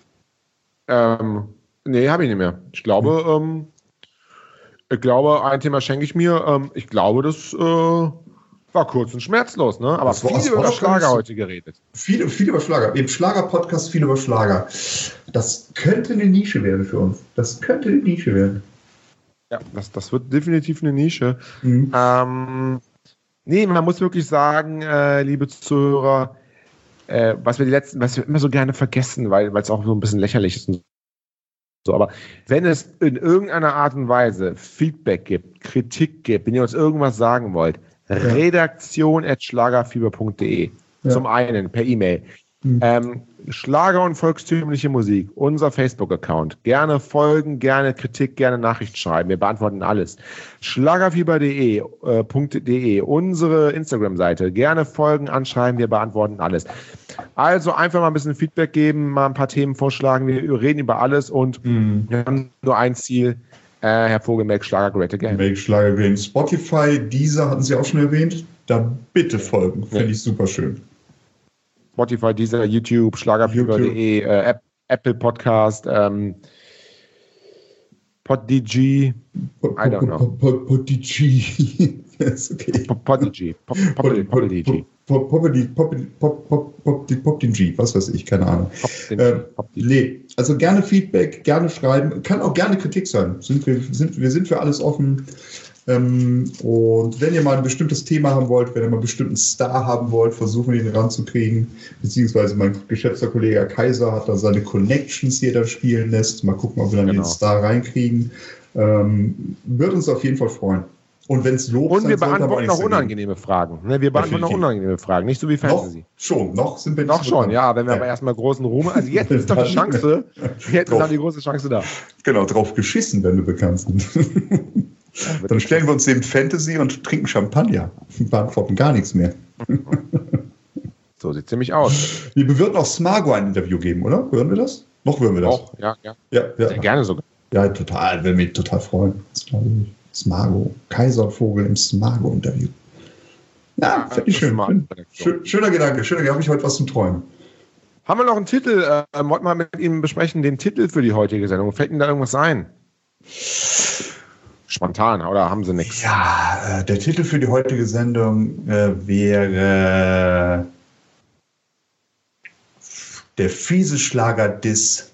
Ähm, nee, habe ich nicht mehr. Ich glaube, hm. ähm, ich glaube, ein Thema schenke ich mir. Ähm, ich glaube, das äh, war kurz und schmerzlos, ne? Aber
das war,
viel über Schlager heute geredet.
Viel, viel über Schlager. Im Schlager-Podcast viel über Schlager. Das könnte eine Nische werden für uns. Das könnte eine Nische werden.
Ja, das, das wird definitiv eine Nische. Mhm. Ähm, nee, man muss wirklich sagen, äh, liebe Zuhörer, äh, was wir die letzten, was wir immer so gerne vergessen, weil es auch so ein bisschen lächerlich ist und so, aber wenn es in irgendeiner Art und Weise Feedback gibt, Kritik gibt, wenn ihr uns irgendwas sagen wollt, ja. redaktion at schlagerfieber punkt de. Ja. Zum einen per E-Mail. Mhm. Ähm, Schlager und volkstümliche Musik, unser Facebook-Account. Gerne folgen, gerne Kritik, gerne Nachricht schreiben. Wir beantworten alles. schlagerfieber punkt de, äh, unsere Instagram-Seite. Gerne folgen, anschreiben, wir beantworten alles. Also einfach mal ein bisschen Feedback geben, mal ein paar Themen vorschlagen. Wir reden über alles und mhm. wir haben nur ein Ziel. Äh, Herr Vogel, make Schlager great again.
Make Schlager great again. Spotify, Deezer hatten Sie auch schon erwähnt. Da bitte folgen. Finde ja. ich super schön.
Spotify, Deezer, YouTube, schlagerfieber punkt de, äh, Apple Podcast, ähm, Podigy, I don't know.
Podigy. Yes, okay.
Podigy. Podigy.
Podigy, was weiß ich, keine Ahnung. Nee, also gerne Feedback, gerne schreiben, kann auch gerne Kritik sein. Sind wir, sind, wir sind für alles offen. Ähm, und wenn ihr mal ein bestimmtes Thema haben wollt, wenn ihr mal einen bestimmten Star haben wollt, versuchen wir ihn ranzukriegen. Beziehungsweise mein geschätzter Kollege Kaiser hat da seine Connections, die er da spielen lässt. Mal gucken, ob wir dann genau. den Star reinkriegen. Ähm, wird uns auf jeden Fall freuen. Und wenn es Lob
Und wir beantworten auch unangenehme Fragen. Ne, wir beantworten auch unangenehme Fragen, nicht so wie Fantasy.
Noch schon, noch sind wir nicht
Noch schon, ja, wenn wir ja. aber erstmal großen Ruhm. Also jetzt ist doch die Chance, jetzt ist dann die große Chance da.
Genau, drauf geschissen, wenn wir bekannt sind. Ja, dann stellen wir uns dem Fantasy und trinken Champagner. Wir beantworten gar nichts mehr.
So sieht es nämlich aus.
Wir würden auch Smargo ein Interview geben, oder? Hören wir das? Noch hören wir das.
Auch, ja, ja.
ja, ja.
Sehr gerne sogar.
Ja, total. Würde mich total freuen. Smargo. Kaiservogel im Smargo-Interview. Ja, finde ich schön. schön. Schöner Gedanke. Schöner Gedanke. Habe ich heute was zum Träumen.
Haben wir noch einen Titel? Äh, wollten wir mit ihm besprechen, den Titel für die heutige Sendung. Fällt Ihnen da irgendwas ein? Spontan, oder haben Sie nichts?
Ja, äh, der Titel für die heutige Sendung äh, wäre der fiese Schlager-Diss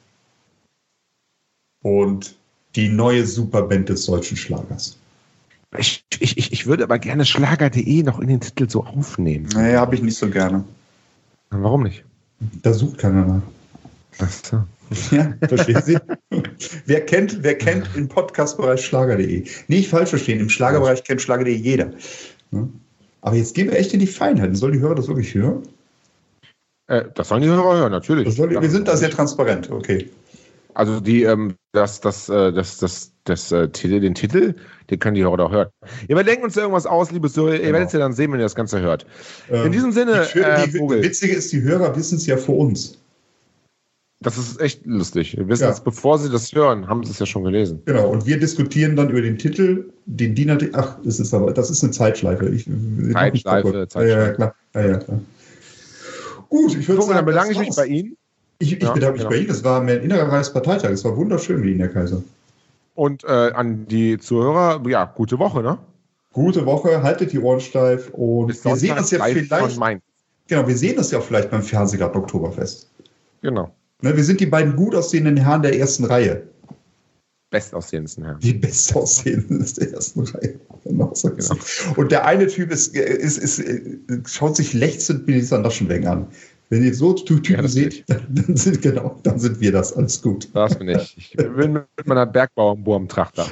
und die neue Superband des deutschen Schlagers.
Ich, ich, ich würde aber gerne Schlager punkt de noch in den Titel so aufnehmen.
Naja, habe ich nicht so gerne.
Warum nicht?
Da sucht keiner nach.
Ach so.
Ja, verstehen Sie? wer kennt, wer kennt im Podcast-Bereich Schlager punkt de? Nicht falsch verstehen, im Schlagerbereich kennt Schlager punkt de jeder. Aber jetzt gehen wir echt in die Feinheiten. Sollen die Hörer das wirklich hören?
Äh, das sollen die Hörer hören, natürlich.
Das soll,
ja,
wir sind da sehr transparent, okay.
Also die, ähm, das, das, äh, das, das, das, äh, Titel, den Titel, den können die Hörer doch hören. Ihr überdenkt uns irgendwas aus, liebes Hörer, ihr
Genau.
werdet es ja dann sehen, wenn ihr das Ganze hört.
Ähm,
In diesem Sinne,
die,
äh,
die,
Vogel,
die Witzige ist, die Hörer wissen es ja vor uns.
das ist echt lustig. Wir wissen
Ja.
es, bevor sie das hören, haben sie es ja schon gelesen.
Genau, und wir diskutieren dann über den Titel, den D I N A. Ach, das ist aber, das ist eine Zeitschleife. Ich,
Zeitschleife,
ich
Zeitschleife.
Ja, ja, klar. Ja, ja, klar. Gut, ich würde
Vogel, dann
sagen,
bedanke
das
ich mich
war's.
bei Ihnen.
Ich, ich
Ja,
bedanke mich
genau.
bei Ihnen. Es war mir ein innerer Reichsparteitag. Es war wunderschön mit Ihnen, Herr Kaiser.
Und äh, an die Zuhörer, ja, gute Woche, ne?
Gute Woche, haltet die Ohren steif und
Bis
wir sehen
Sonntag
uns ja
live
vielleicht.
von Mainz.
Genau, wir sehen uns ja vielleicht beim Fernsehgarten Oktoberfest.
Genau.
Ne, wir sind die beiden gut aussehenden Herren der ersten Reihe.
Bestaussehendsten Herr.
Die bestaussehenden der ersten Reihe. Genau so ist
Genau.
es. Und der eine Typ ist, ist, ist, ist, schaut sich lechzend Minister Naschenweng an. Wenn ihr so Typen
Ja, das
seht, dann, dann sind genau, dann sind wir das. Alles gut.
Das bin ich. Ich bin mit meiner Bergbauernwurmtracht da.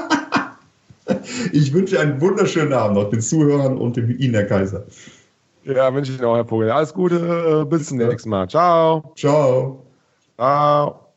Ich wünsche einen wunderschönen Abend noch den Zuhörern und dem Ihnen, Herr Kaiser.
Ja, wünsche ich Ihnen auch, Herr Vogel. Alles Gute, bis zum nächsten Mal. Ciao.
Ciao.
Ciao.